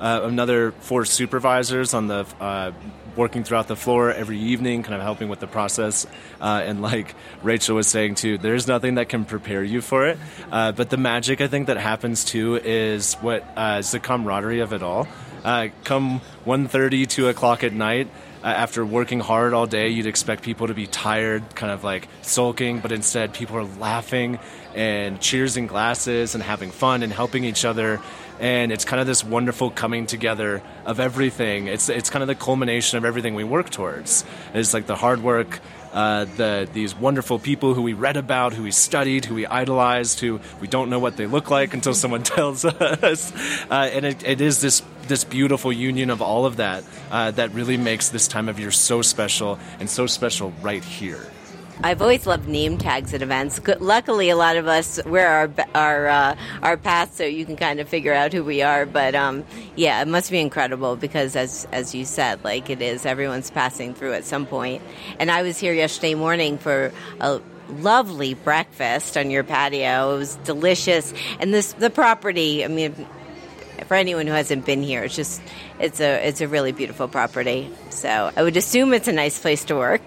another 4 supervisors on the working throughout the floor every evening, kind of helping with the process. And like Rachel was saying too, there's nothing that can prepare you for it. But the magic, I think, that happens too is is the camaraderie of it all. Come 1:30, 2 o'clock at night, after working hard all day, you'd expect people to be tired, kind of like sulking, but instead people are laughing and cheersing glasses and having fun and helping each other. And it's kind of this wonderful coming together of everything. It's kind of the culmination of everything we work towards. It's like the hard work, these wonderful people who we read about, who we studied, who we idolized, who we don't know what they look like until someone tells us. And it is this beautiful union of all of that that really makes this time of year so special, and so special right here.
I've always loved name tags at events. Luckily, a lot of us wear our paths so you can kind of figure out who we are. But yeah, it must be incredible because, as you said, like it is, everyone's passing through at some point. And I was here yesterday morning for a lovely breakfast on your patio. It was delicious, and the property. I mean, for anyone who hasn't been here, it's a really beautiful property. So I would assume it's a nice place to work.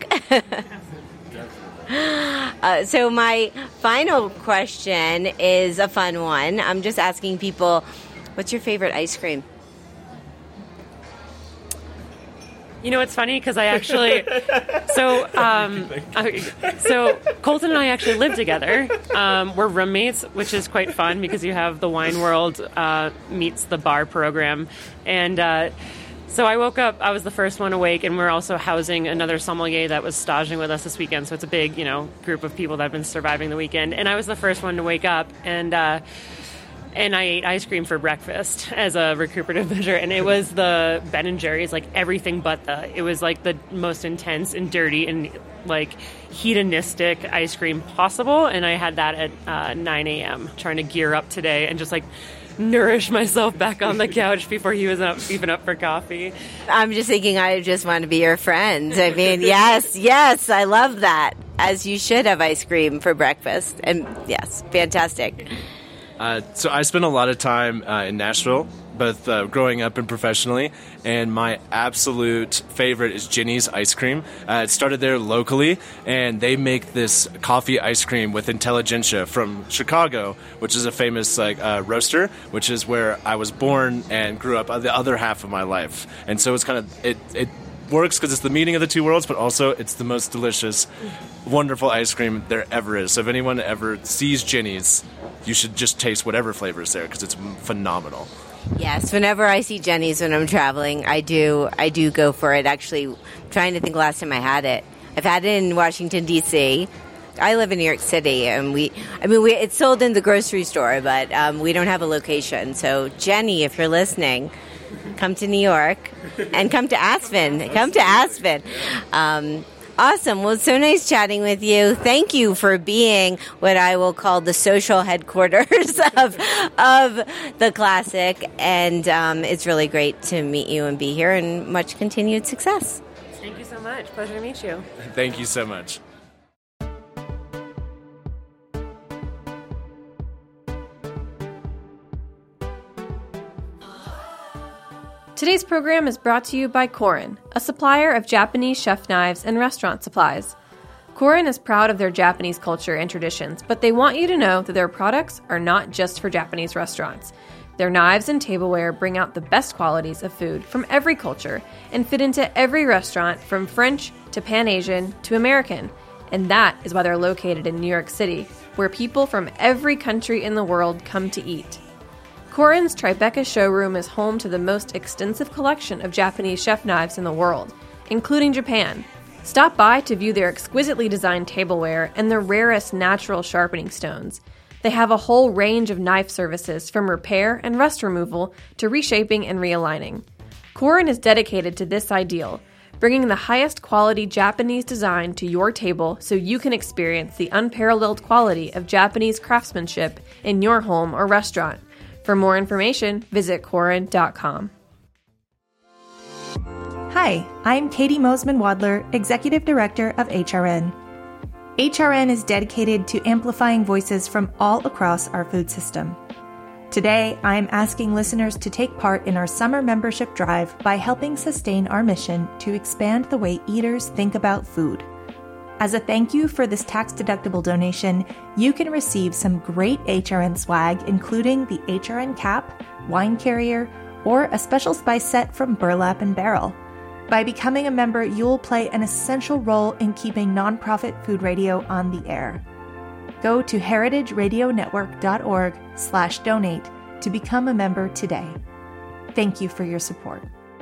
So my final question is a fun one. I'm just asking people, what's your favorite ice cream?
You know, it's funny because I actually, so Colton and I actually live together. We're roommates, which is quite fun because you have the Wine World meets the bar program. And so I woke up, I was the first one awake, and we're also housing another sommelier that was staging with us this weekend. So it's a big, group of people that have been surviving the weekend. And I was the first one to wake up, and I ate ice cream for breakfast as a recuperative measure. And it was the Ben & Jerry's, like everything but it was like the most intense and dirty and like hedonistic ice cream possible. And I had that at 9 a.m. trying to gear up today and just like nourish myself back on the couch before he was even up for coffee.
I'm just thinking I just want to be your friend. I mean, yes, I love that. As you should have ice cream for breakfast. And yes, fantastic.
So I spent a lot of time in Nashville, both growing up and professionally, and my absolute favorite is Ginny's Ice Cream. It started there locally, and they make this coffee ice cream with Intelligentsia from Chicago, which is a famous roaster, which is where I was born and grew up the other half of my life. And so it's kind of it works because it's the meeting of the two worlds, but also it's the most delicious, wonderful ice cream there ever is. So if anyone ever sees Ginny's, you should just taste whatever flavor is there because it's phenomenal.
Yes, whenever I see Jenny's when I'm traveling, I do go for it. Actually, I'm trying to think last time I had it. I've had it in Washington, D.C. I live in New York City, and it's sold in the grocery store, but we don't have a location. So, Jenny, if you're listening, come to New York and come to Aspen. Come to Aspen. Awesome. Well, it's so nice chatting with you. Thank you for being what I will call the social headquarters of the Classic. And it's really great to meet you and be here, and much continued success.
Thank you so much. Pleasure to meet you.
Thank you so much.
Today's program is brought to you by Korin, a supplier of Japanese chef knives and restaurant supplies. Korin is proud of their Japanese culture and traditions, but they want you to know that their products are not just for Japanese restaurants. Their knives and tableware bring out the best qualities of food from every culture and fit into every restaurant from French to Pan-Asian to American. And that is why they're located in New York City, where people from every country in the world come to eat. Korin's Tribeca showroom is home to the most extensive collection of Japanese chef knives in the world, including Japan. Stop by to view their exquisitely designed tableware and the rarest natural sharpening stones. They have a whole range of knife services from repair and rust removal to reshaping and realigning. Korin is dedicated to this ideal, bringing the highest quality Japanese design to your table so you can experience the unparalleled quality of Japanese craftsmanship in your home or restaurant. For more information, visit Korin.com.
Hi, I'm Katie Mosman-Wadler, Executive Director of HRN. HRN is dedicated to amplifying voices from all across our food system. Today, I'm asking listeners to take part in our summer membership drive by helping sustain our mission to expand the way eaters think about food. As a thank you for this tax-deductible donation, you can receive some great HRN swag, including the HRN cap, wine carrier, or a special spice set from Burlap and Barrel. By becoming a member, you'll play an essential role in keeping nonprofit food radio on the air. Go to heritageradionetwork.org/donate to become a member today. Thank you for your support.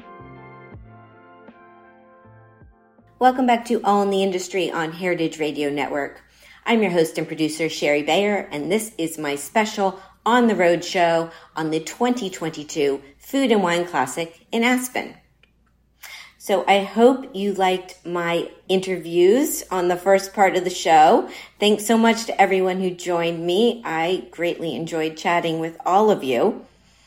Welcome back to All in the Industry on Heritage Radio Network. I'm your host and producer, Sherry Bayer, and this is my special on-the-road show on the 2022 Food and Wine Classic in Aspen. So I hope you liked my interviews on the first part of the show. Thanks so much to everyone who joined me. I greatly enjoyed chatting with all of you.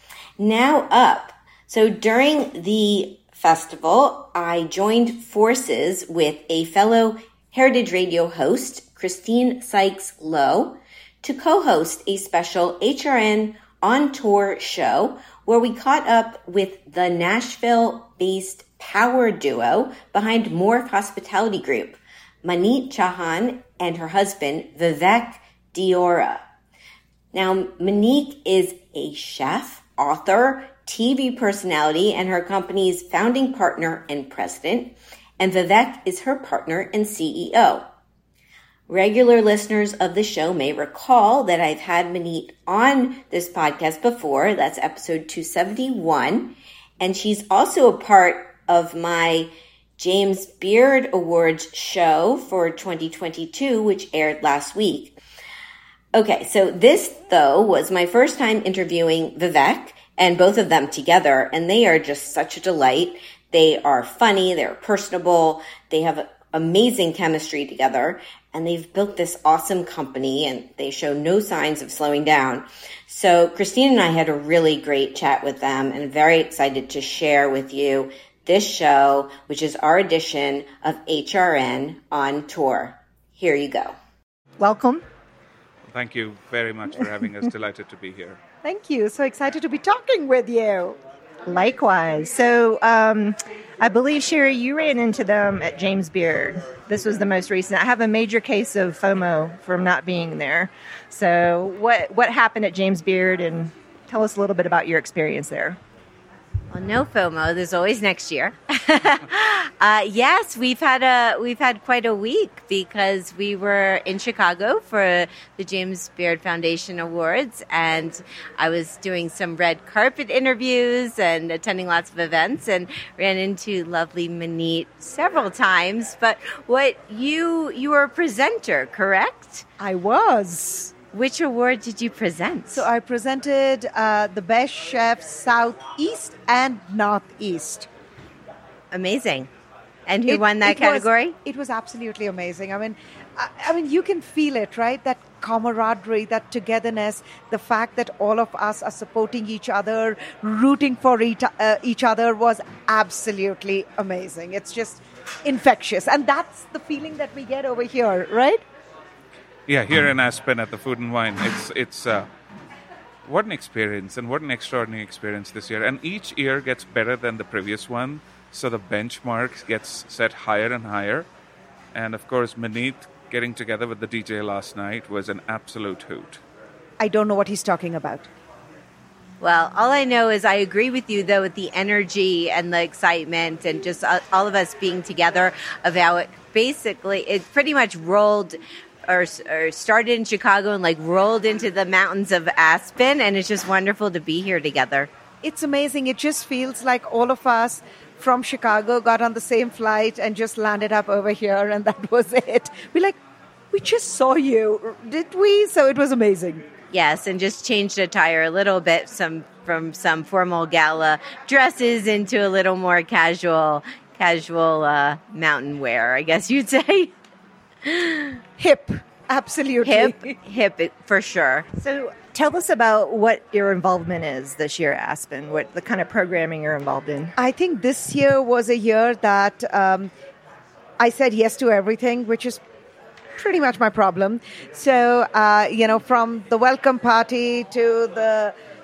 Now up. So during the festival, I joined forces with a fellow Heritage Radio host, Christine Sykes-Lowe, to co-host a special HRN on tour show where we caught up with the Nashville-based power duo behind Morph Hospitality Group, Maneet Chauhan and her husband, Vivek Deora. Now, Maneet is a chef, author, TV personality, and her company's founding partner and president, and Vivek is her partner and CEO. Regular listeners of the show may recall that I've had Maneet on this podcast before. That's episode 271. And she's also a part of my James Beard Awards show for 2022, which aired last week. Okay, so this, though, was my first time interviewing Vivek and both of them together, and they are just such a delight. They are funny, they're personable, they have amazing chemistry together, and they've built this awesome company, and they show no signs of slowing down. So Christine and I had a really great chat with them, and very excited to share with you this show, which is our edition of HRN on tour. Here you go.
Welcome.
Thank you very much for having us. Delighted to be here.
Thank you. So excited to be talking with you. Likewise. So I believe, Sherry, you ran into them at James Beard. This was the most recent. I have a major case of FOMO from not being there. So what happened at James Beard, and tell us a little bit about your experience there.
Well, no FOMO. There's always next year. Yes, we've had quite a week because we were in Chicago for the James Beard Foundation Awards, and I was doing some red carpet interviews and attending lots of events, and ran into lovely Maneet several times. But you were a presenter, correct?
I was.
Which award did you present?
So I presented the Best Chef Southeast and Northeast.
Amazing. And who won that category?
It was absolutely amazing. I mean, you can feel it, right? That camaraderie, that togetherness, the fact that all of us are supporting each other, rooting for each other was absolutely amazing. It's just infectious. And that's the feeling that we get over here, right?
Yeah, here in Aspen at the Food and Wine, it's what an experience and what an extraordinary experience this year. And each year gets better than the previous one, so the benchmark gets set higher and higher. And of course, Maneet getting together with the DJ last night was an absolute hoot.
I don't know what he's talking about.
Well, all I know is I agree with you, though, with the energy and the excitement and just all of us being together of how it pretty much rolled or started in Chicago and rolled into the mountains of Aspen, and it's just wonderful to be here together.
It's amazing. It just feels like all of us from Chicago got on the same flight and just landed up over here, and that was it. We just saw you, did we? So it was amazing.
Yes, and just changed attire a little bit from some formal gala dresses into a little more casual mountain wear, I guess you'd say.
Hip, absolutely.
Hip, for sure.
So tell us about what your involvement is this year at Aspen, what the kind of programming you're involved in. I think this year was a year that I said yes to everything, which is pretty much my problem. So, from the welcome party to the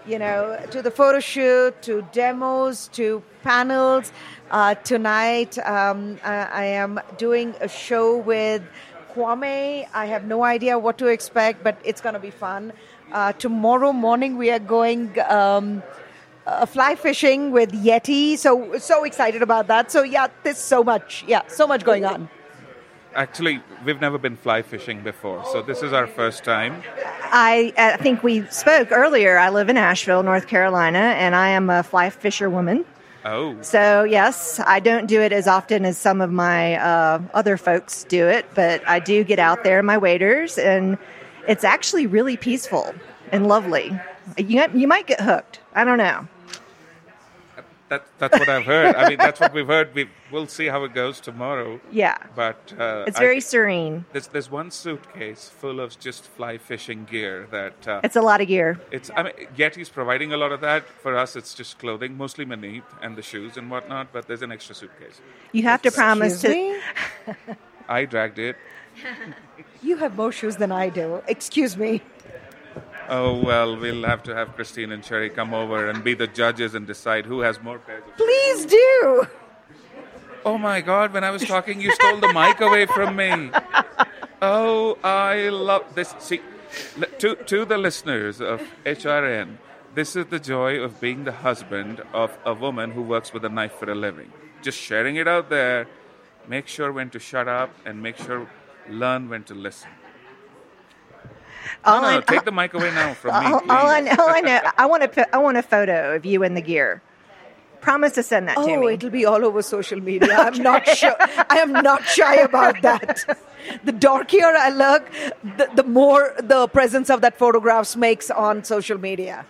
to the photo shoot, to demos, to panels. Tonight, I am doing a show with Kwame. I have no idea what to expect, but it's going to be fun. Tomorrow morning, we are going fly fishing with Yeti. So excited about that. So yeah, there's so much going on.
Actually, we've never been fly fishing before, so this is our first time.
I think we spoke earlier. I live in Asheville, North Carolina, and I am a fly fisherwoman.
Oh.
So, yes, I don't do it as often as some of my other folks do it, but I do get out there in my waders, and it's actually really peaceful and lovely. You might get hooked. I don't know.
That's what I've heard. I mean, that's what we've heard. We'll see how it goes tomorrow.
Yeah.
But
it's very serene.
There's one suitcase full of just fly fishing gear that...
it's a lot of gear.
Yeti's providing a lot of that. For us, it's just clothing, mostly Manit and the shoes and whatnot, but there's an extra suitcase.
You have to promise to...
I dragged it.
You have more shoes than I do. Excuse me.
Oh, well, we'll have to have Christine and Sherry come over and be the judges and decide who has more pairs of shoes.
Please do!
Oh, my God, when I was talking, you stole the mic away from me. Oh, I love this. See, to the listeners of HRN, this is the joy of being the husband of a woman who works with a knife for a living. Just sharing it out there. Make sure when to shut up and learn when to listen. Take the mic away now from me.
All I know, I want a photo of you in the gear. Promise to send that to me.
Oh, it'll be all over social media. I'm not sure. I am not shy about that. The dorkier I look, the more the presence of that photographs makes on social media.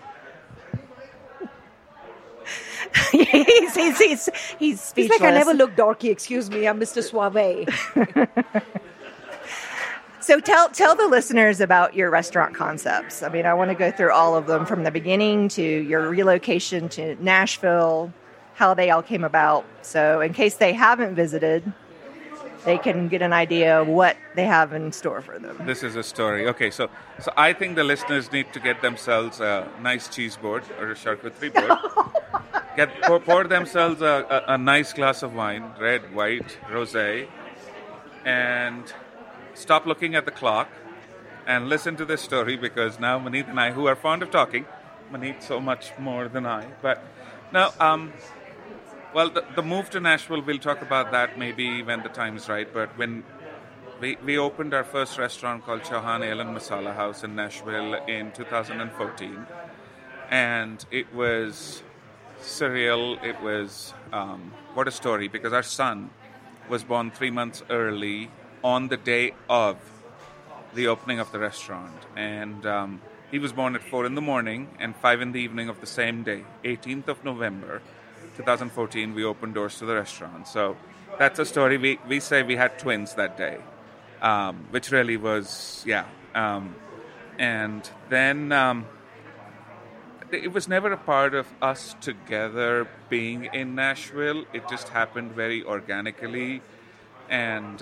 he's speechless.
He's like, I never look dorky. Excuse me, I'm Mr. Suave.
So tell the listeners about your restaurant concepts. I mean, I want to go through all of them from the beginning to your relocation to Nashville, how they all came about. So in case they haven't visited, they can get an idea of what they have in store for them.
This is a story. Okay, so I think the listeners need to get themselves a nice cheese board or a charcuterie board. Pour themselves a nice glass of wine, red, white, rosé, and stop looking at the clock and listen to this story, because now Manit and I, who are fond of talking, Manit so much more than I, but now, the move to Nashville, we'll talk about that maybe when the time is right, but when we opened our first restaurant called Chauhan Ale and Masala House in Nashville in 2014, and it was surreal. It was, what a story, because our son was born 3 months early on the day of the opening of the restaurant. And he was born at 4 in the morning and 5 in the evening of the same day, 18th of November, 2014, we opened doors to the restaurant. So that's a story. We say we had twins that day, which really was, and then it was never a part of us together being in Nashville. It just happened very organically. And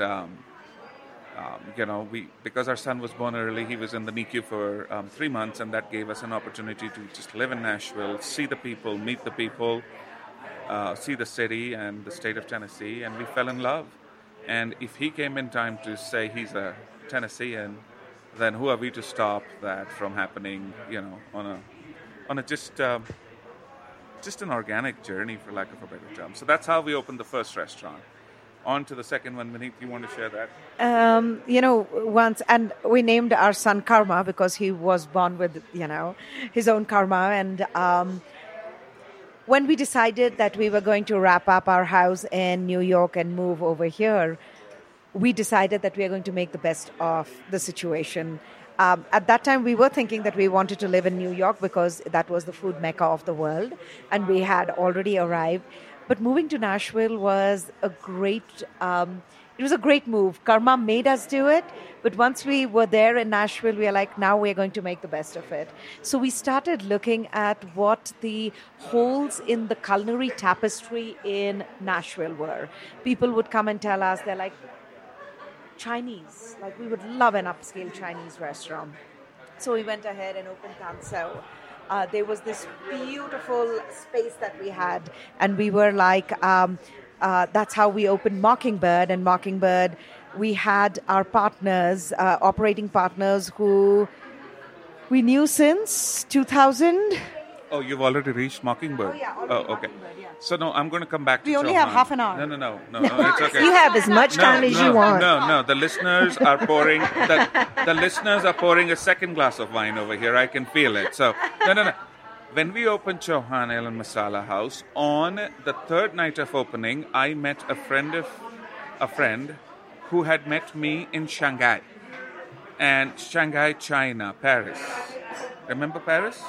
because our son was born early, he was in the NICU for 3 months, and that gave us an opportunity to just live in Nashville, see the people, meet the people, see the city and the state of Tennessee, and we fell in love. And if he came in time to say he's a Tennessean, then who are we to stop that from happening, on a just an organic journey, for lack of a better term. So that's how we opened the first restaurant. On to the second one. Manit, you want to share that?
Once, and we named our son Karma because he was born with, his own karma. And when we decided that we were going to wrap up our house in New York and move over here, we decided that we are going to make the best of the situation. At that time, we were thinking that we wanted to live in New York because that was the food mecca of the world, and we had already arrived. But moving to Nashville was a great move. Karma made us do it, but once we were there in Nashville, we are like, now we're going to make the best of it. So we started looking at what the holes in the culinary tapestry in Nashville were. People would come and tell us, they're like, Chinese, like we would love an upscale Chinese restaurant. So we went ahead and opened Tanso. there was this beautiful space that we had, and we were like, that's how we opened Mockingbird. And Mockingbird, we had our partners, operating partners who we knew since 2000.
Oh, you've already reached Mockingbird?
Oh, yeah.
Okay. Yeah. So, no, I'm going to come back to
We only
Chauhan.
have half an hour.
No, it's okay.
You have as much time as you want.
No, the listeners are pouring the listeners are pouring a second glass of wine over here. I can feel it. So, no. When we opened Chauhan El Masala House, on the third night of opening, I met a friend who had met me in Shanghai. And Shanghai, China, Paris. Remember Paris?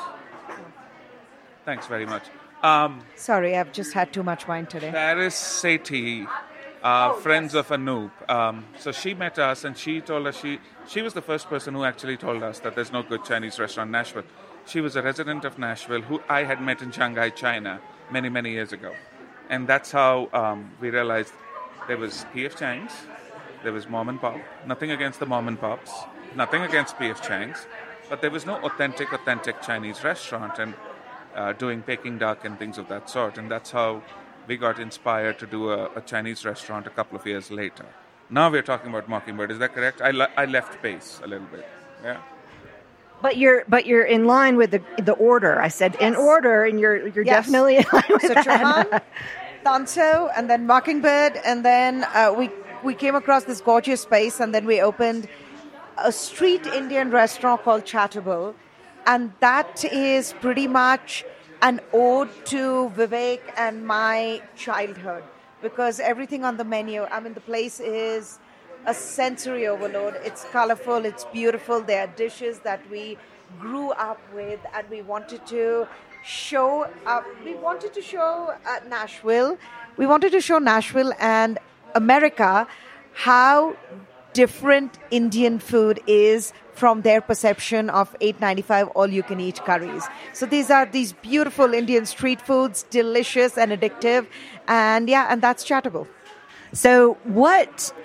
Thanks very much.
Sorry, I've just had too much wine today.
Paris Sethi, friends of Anoop. So she met us and she told us, she was the first person who actually told us that there's no good Chinese restaurant in Nashville. She was a resident of Nashville who I had met in Shanghai, China many, many years ago. And that's how we realized there was P.F. Chang's, there was Mom and Pop. Nothing against the Mom and Pops, nothing against P.F. Chang's, but there was no authentic Chinese restaurant. And doing Peking duck and things of that sort. And that's how we got inspired to do a Chinese restaurant a couple of years later. Now we're talking about Mockingbird. Is that correct? I left pace a little bit. Yeah.
But you're in line with the order. I said in order, and you're definitely in line with that.
Chauhan, Tanso, and then Mockingbird, and then we came across this gorgeous space, and then we opened a street Indian restaurant called Chattable. And that is pretty much an ode to Vivek and my childhood, because everything on the menu, the place is a sensory overload. It's colorful, it's beautiful. There are dishes that we grew up with, and we wanted to show Nashville. We wanted to show Nashville and America how different Indian food is from their perception of $8.95 all-you-can-eat curries. So these are these beautiful Indian street foods, delicious and addictive, and that's Chattable.
So what?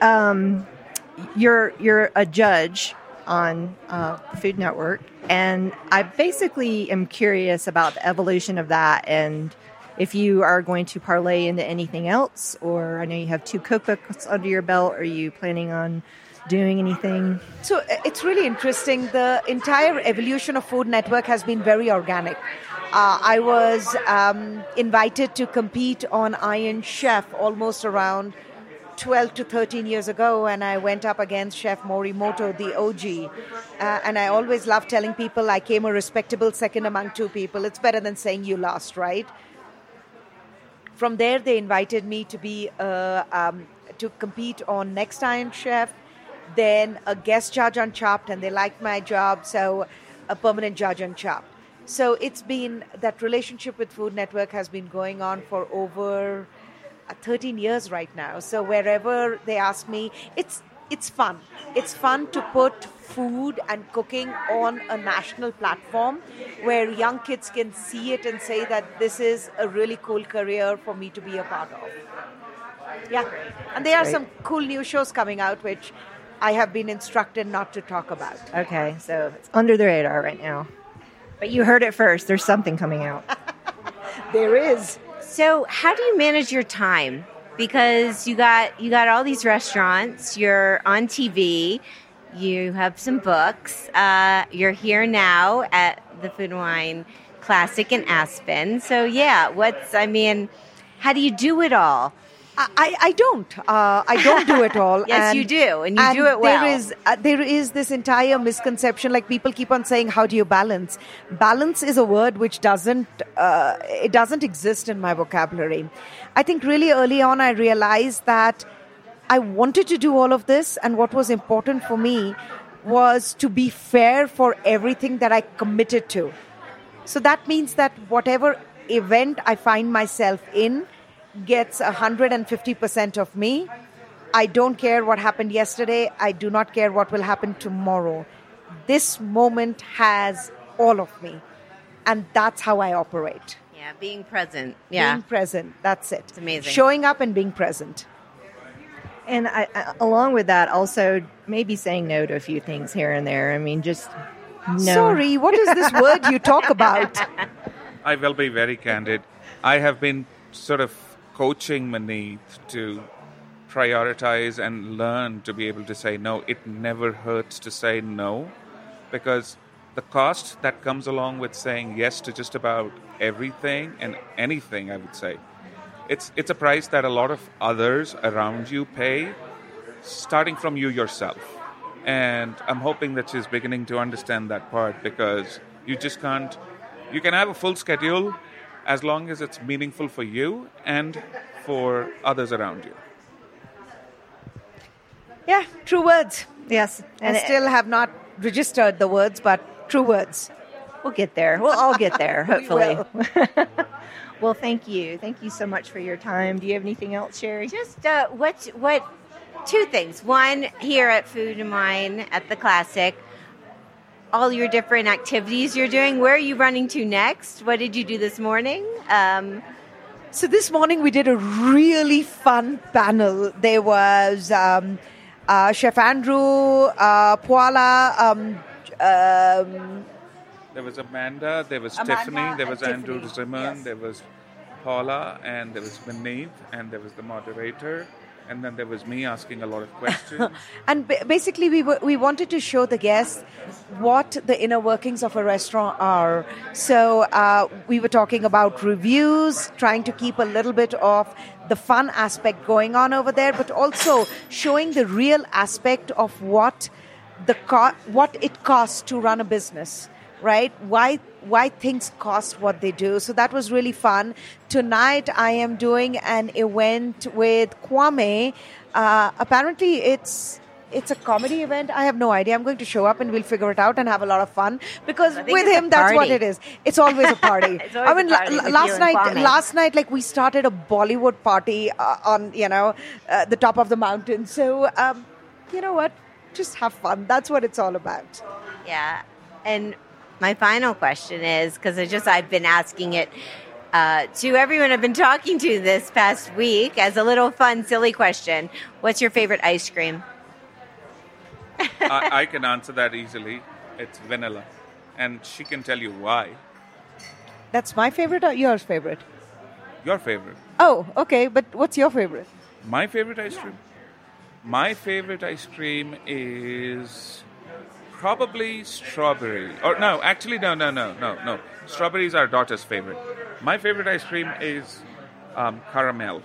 You're a judge on Food Network, and I basically am curious about the evolution of that, and if you are going to parlay into anything else, or I know you have 2 cookbooks under your belt. Are you planning on doing anything?
So it's really interesting. The entire evolution of Food Network has been very organic. I was invited to compete on Iron Chef almost around 12 to 13 years ago, and I went up against Chef Morimoto, the OG. And I always love telling people I came a respectable second among 2 people. It's better than saying you lost, right? From there, they invited me to be to compete on Next Iron Chef, then a guest judge on Chopped, and they liked my job, so a permanent judge on Chopped. So it's been, that relationship with Food Network has been going on for over 13 years right now. So wherever they ask me, it's fun. It's fun to put food and cooking on a national platform where young kids can see it and say that this is a really cool career for me to be a part of. Yeah, and there are some cool new shows coming out which I have been instructed not to talk about.
Okay, so it's under the radar right now. But you heard it first. There's something coming out.
There is.
So how do you manage your time? Because you got all these restaurants, you're on TV, you have some books, you're here now at the Food and Wine Classic in Aspen. So how do you do it all?
I don't do it all.
Yes, you do, and you do it well.
There is this entire misconception, like people keep on saying, how do you balance? Balance is a word which doesn't exist in my vocabulary. I think really early on I realized that I wanted to do all of this, and what was important for me was to be fair for everything that I committed to. So that means that whatever event I find myself in gets 150% of me. I don't care what happened yesterday. I do not care what will happen tomorrow. This moment has all of me. And that's how I operate.
Yeah, being present. Yeah.
Being present. That's it.
It's amazing.
Showing up and being present.
And along with that, also maybe saying no to a few things here and there. I mean, just
Sorry, what is this word you talk about?
I will be very candid. I have been sort of coaching Maneet to prioritize and learn to be able to say no. It never hurts to say no, because the cost that comes along with saying yes to just about everything and anything, I would say, it's a price that a lot of others around you pay, starting from you yourself. And I'm hoping that she's beginning to understand that part, because you just can't. You can have a full schedule as long as it's meaningful for you and for others around you.
Yeah, true words.
Yes.
And I still have not registered the words, but true words.
We'll get there. We'll all get there, hopefully.
will.
Well, thank you. Thank you so much for your time. Do you have anything else, Sherry?
Just what two things. One, here at Food and Wine at the Classic, all your different activities you're doing. Where are you running to next? What did you do this morning?
So this morning we did a really fun panel. There was Chef Andrew, Paula,
there was Amanda, there was Tiffany, there was Andrew Zimmern, yes. There was Paula, and there was Maneet, and there was the moderator, and then there was me asking a lot of questions.
And basically we wanted to show the guests what the inner workings of a restaurant are. So we were talking about reviews, trying to keep a little bit of the fun aspect going on over there, but also showing the real aspect of what it costs to run a business. Right? Why things cost what they do. So that was really fun. Tonight I am doing an event with Kwame. Apparently it's a comedy event. I have no idea. I'm going to show up and we'll figure it out and have a lot of fun, because with him that's what it is. It's always a party. Last night like we started a Bollywood party on the top of the mountain. So you know what? Just have fun. That's what it's all about.
Yeah. And my final question is, because I've been asking it to everyone I've been talking to this past week as a little fun, silly question. What's your favorite ice cream?
I can answer that easily. It's vanilla. And she can tell you why.
That's my favorite or yours favorite?
Your favorite.
Oh, okay. But what's your favorite?
My favorite ice cream? My favorite ice cream is probably strawberry. Or no. Strawberry is our daughter's favorite. My favorite ice cream is caramel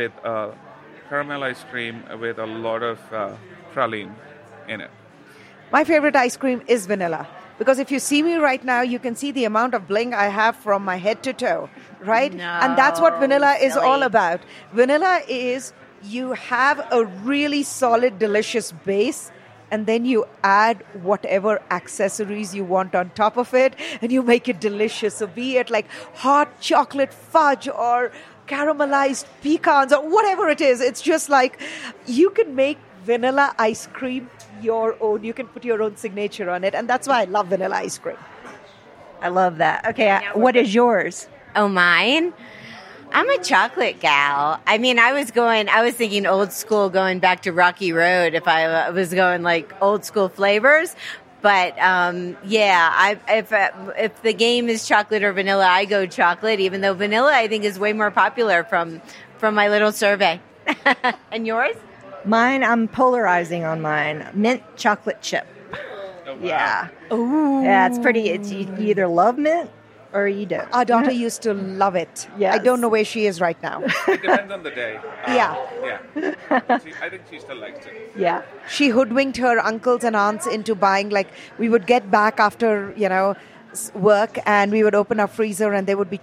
ice cream with a lot of praline in it.
My favorite ice cream is vanilla. Because if you see me right now, you can see the amount of bling I have from my head to toe, right?
No,
and that's what vanilla is all about. Vanilla is you have a really solid, delicious base, and then you add whatever accessories you want on top of it, and you make it delicious. So be it like hot chocolate fudge or caramelized pecans or whatever it is. It's just like you can make vanilla ice cream your own. You can put your own signature on it, and that's why I love vanilla ice cream.
I love that. Okay, what is yours?
Oh, mine? I'm a chocolate gal. I mean, I was thinking old school, going back to Rocky Road if I was going like old school flavors. But if the game is chocolate or vanilla, I go chocolate, even though vanilla I think is way more popular from my little survey. And yours?
Mine, I'm polarizing on mine. Mint chocolate chip.
Oh, wow.
Yeah. Ooh. Yeah, it's pretty. You either love mint or you don't.
Our daughter used to love it.
Yes.
I don't know where she is right now.
It depends on the day.
Yeah.
I think she still likes it.
Yeah.
She hoodwinked her uncles and aunts into buying, like, we would get back after, work, and we would open our freezer and there would be,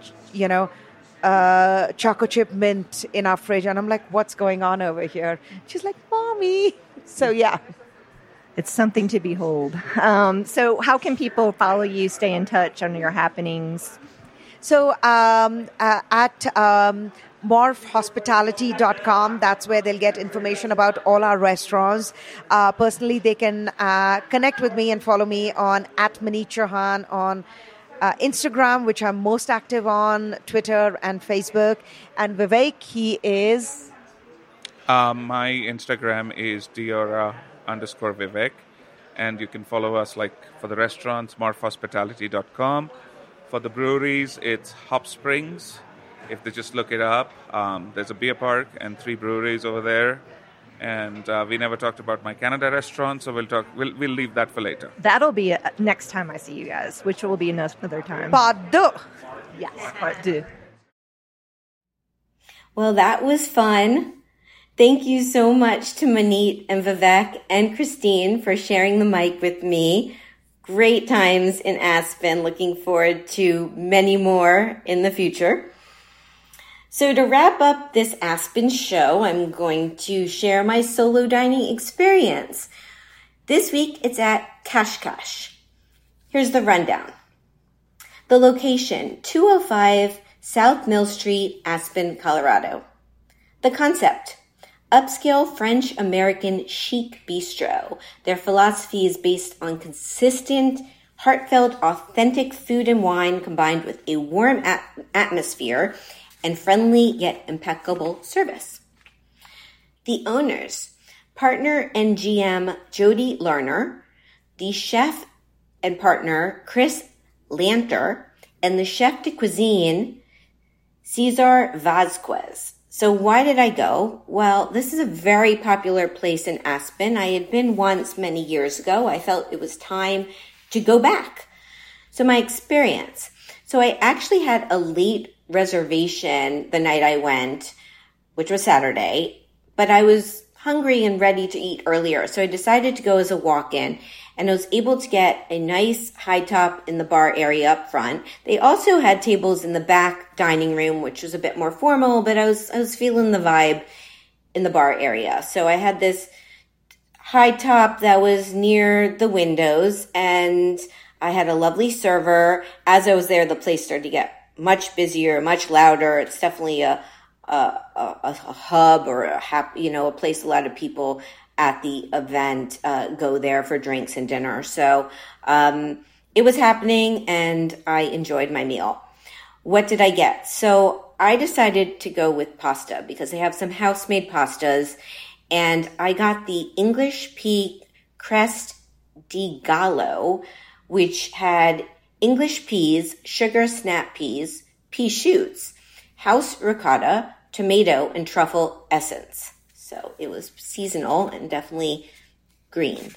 choco chip mint in our fridge. And I'm like, what's going on over here? She's like, Mommy. So, yeah.
It's something to behold. So how can people follow you, stay in touch on your happenings?
So at morphhospitality.com, that's where they'll get information about all our restaurants. Personally, they can connect with me and follow me on @Maneet Chauhan on Instagram, which I'm most active on, Twitter and Facebook. And Vivek, he is...
My Instagram is Diora_Vivek. And you can follow us, like for the restaurants, marfhospitality.com. For the breweries, it's Hop Springs. If they just look it up, there's a beer park and 3 breweries over there. And we never talked about My Canada restaurant, so we'll leave that for later.
That'll be next time I see you guys, which will be another time.
Part 2.
Yes, part 2.
Well, that was fun. Thank you so much to Maneet and Vivek and Christine for sharing the mic with me. Great times in Aspen. Looking forward to many more in the future. So to wrap up this Aspen show, I'm going to share my solo dining experience. This week, it's at Kashkash. Here's the rundown. The location, 205 South Mill Street, Aspen, Colorado. The concept, upscale French-American chic bistro. Their philosophy is based on consistent, heartfelt, authentic food and wine combined with a warm atmosphere and friendly yet impeccable service. The owners, partner and GM Jody Lerner, the chef and partner Chris Lanter, and the chef de cuisine Cesar Vazquez. So why did I go? Well, this is a very popular place in Aspen. I had been once many years ago. I felt it was time to go back. So my experience. So I actually had a late reservation the night I went, which was Saturday, but I was hungry and ready to eat earlier. So I decided to go as a walk-in, and I was able to get a nice high top in the bar area up front. They also had tables in the back dining room, which was a bit more formal, but I was feeling the vibe in the bar area. So I had this high top that was near the windows, and I had a lovely server. As I was there, the place started to get much busier, much louder. It's definitely a hub or a place a lot of people at the event go there for drinks and dinner. So it was happening, and I enjoyed my meal. What did I get? So I decided to go with pasta because they have some house-made pastas, and I got the English pea crest di gallo, which had English peas, sugar snap peas, pea shoots, house ricotta, tomato, and truffle essence. So it was seasonal and definitely green.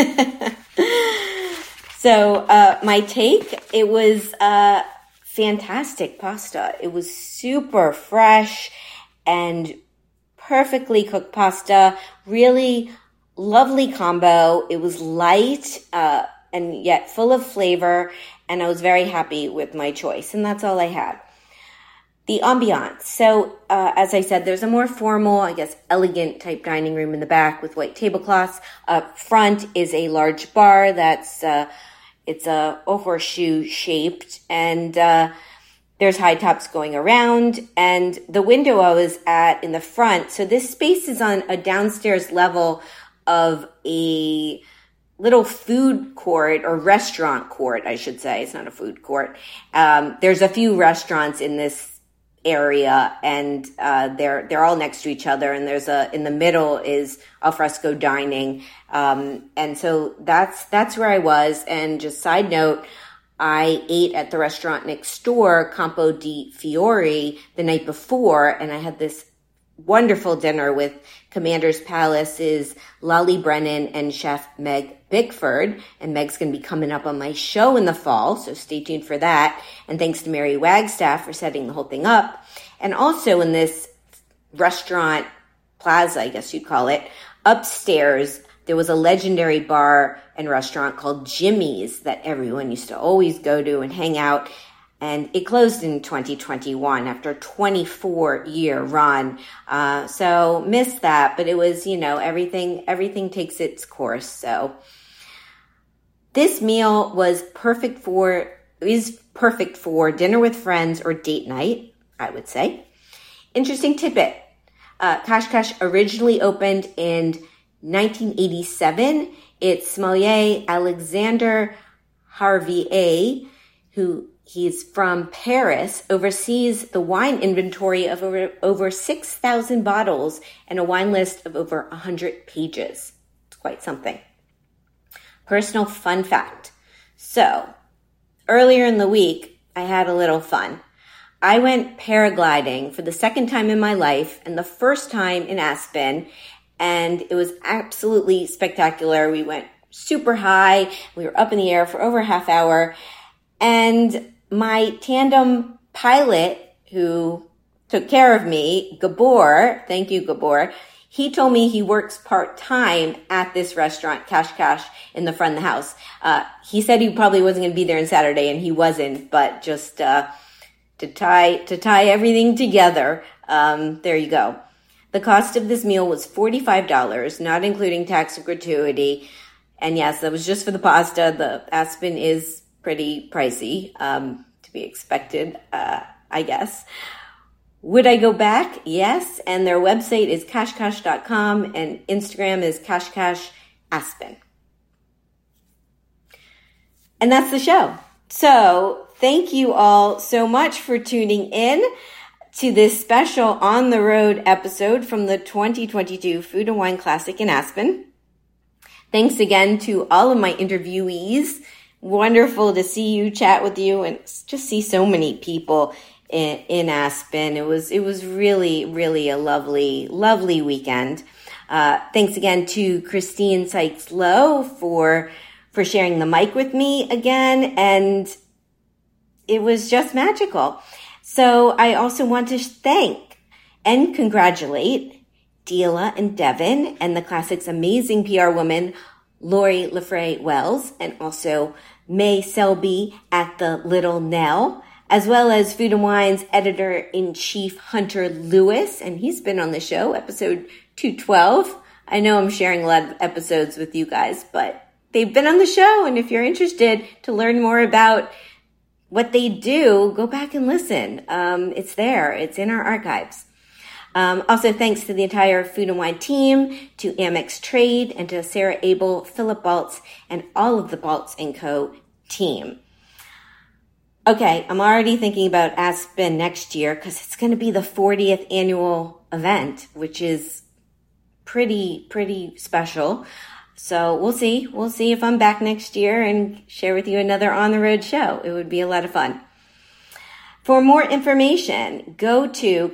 So my take, it was fantastic pasta. It was super fresh and perfectly cooked pasta. Really lovely combo. It was light and yet full of flavor, and I was very happy with my choice, and that's all I had. The ambiance. So, as I said, there's a more formal, I guess, elegant type dining room in the back with white tablecloths. Up front is a large bar that's, it's a horseshoe shaped, and there's high tops going around. And the window I was at in the front, so this space is on a downstairs level of a little food court or restaurant court, I should say. It's not a food court. There's a few restaurants in this area, and they're all next to each other, and there's in the middle is alfresco dining, and so that's where I was. And just side note, I ate at the restaurant next door, Campo di Fiori, the night before, and I had this wonderful dinner with Commander's Palace's Lolly Brennan and chef Meg Bickford, and Meg's going to be coming up on my show in the fall, so stay tuned for that. And thanks to Mary Wagstaff for setting the whole thing up. And also in this restaurant plaza, I guess you'd call it, upstairs, there was a legendary bar and restaurant called Jimmy's that everyone used to always go to and hang out. And it closed in 2021 after a 24-year run. So missed that, but it was, everything takes its course. So this meal is perfect for dinner with friends or date night, I would say. Interesting tidbit. Kashkash originally opened in 1987. Its sommelier, Alexander Harvier, he's from Paris, oversees the wine inventory of over 6,000 bottles and a wine list of over 100 pages. It's quite something. personal fun fact. So, earlier in the week, I had a little fun. I went paragliding for the second time in my life and the first time in Aspen, and it was absolutely spectacular. We went super high. We were up in the air for over a half hour, and my tandem pilot who took care of me, Gabor, thank you, Gabor, he told me he works part-time at this restaurant, Cash, in the front of the house. He said he probably wasn't going to be there on Saturday, and he wasn't, but just to tie everything together, there you go. The cost of this meal was $45, not including tax and gratuity. And yes, that was just for the pasta. The Aspen is pretty pricey, to be expected, I guess. Would I go back? Yes. And their website is cashcash.com and Instagram is cashcashaspen. And that's the show. So thank you all so much for tuning in to this special on the road episode from the 2022 Food and Wine Classic in Aspen. Thanks again to all of my interviewees. Wonderful to see you, chat with you, and just see so many people in Aspen. It was really, really a lovely, lovely weekend. Thanks again to Christine Sykes-Lowe for sharing the mic with me again, and it was just magical. So I also want to thank and congratulate Deela and Devin and the Classic's amazing PR woman, Lori Lefray-Wells, and also May Selby at the Little Nell, as well as Food and Wine's editor-in-chief, Hunter Lewis, and he's been on the show, episode 212. I know I'm sharing a lot of episodes with you guys, but they've been on the show, and if you're interested to learn more about what they do, go back and listen. It's there. It's in our archives. Also, thanks to the entire Food and Wine team, to Amex Trade, and to Sarah Abel, Philip Baltz, and all of the Baltz & Co. team. Okay, I'm already thinking about Aspen next year because it's going to be the 40th annual event, which is pretty special. So we'll see. We'll see if I'm back next year and share with you another on-the-road show. It would be a lot of fun. For more information, go to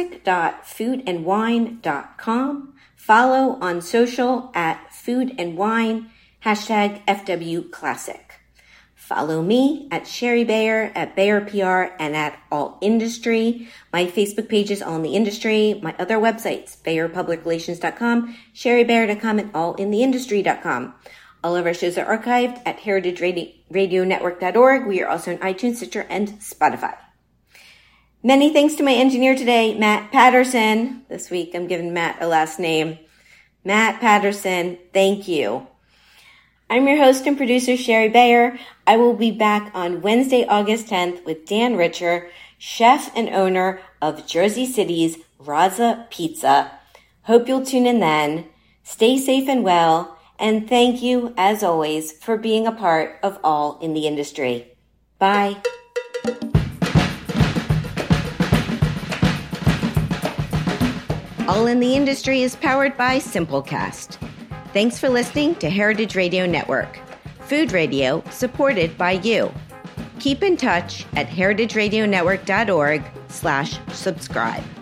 classic.foodandwine.com. Follow on social at Food and Wine, #FWClassic. Follow me at Sherry Bayer, at Bayer PR, and at All Industry. My Facebook page is All in the Industry. My other websites, BayerPublicRelations.com, SherryBayer.com, and AllInTheIndustry.com. All of our shows are archived at HeritageRadioNetwork.org. We are also on iTunes, Stitcher, and Spotify. Many thanks to my engineer today, Matt Patterson. This week I'm giving Matt a last name. Matt Patterson, thank you. I'm your host and producer, Sherry Bayer. I will be back on Wednesday, August 10th with Dan Richer, chef and owner of Jersey City's Raza Pizza. Hope you'll tune in then. Stay safe and well, and thank you, as always, for being a part of All in the Industry. Bye. All in the Industry is powered by Simplecast. Thanks for listening to Heritage Radio Network, food radio supported by you. Keep in touch at heritageradionetwork.org/subscribe.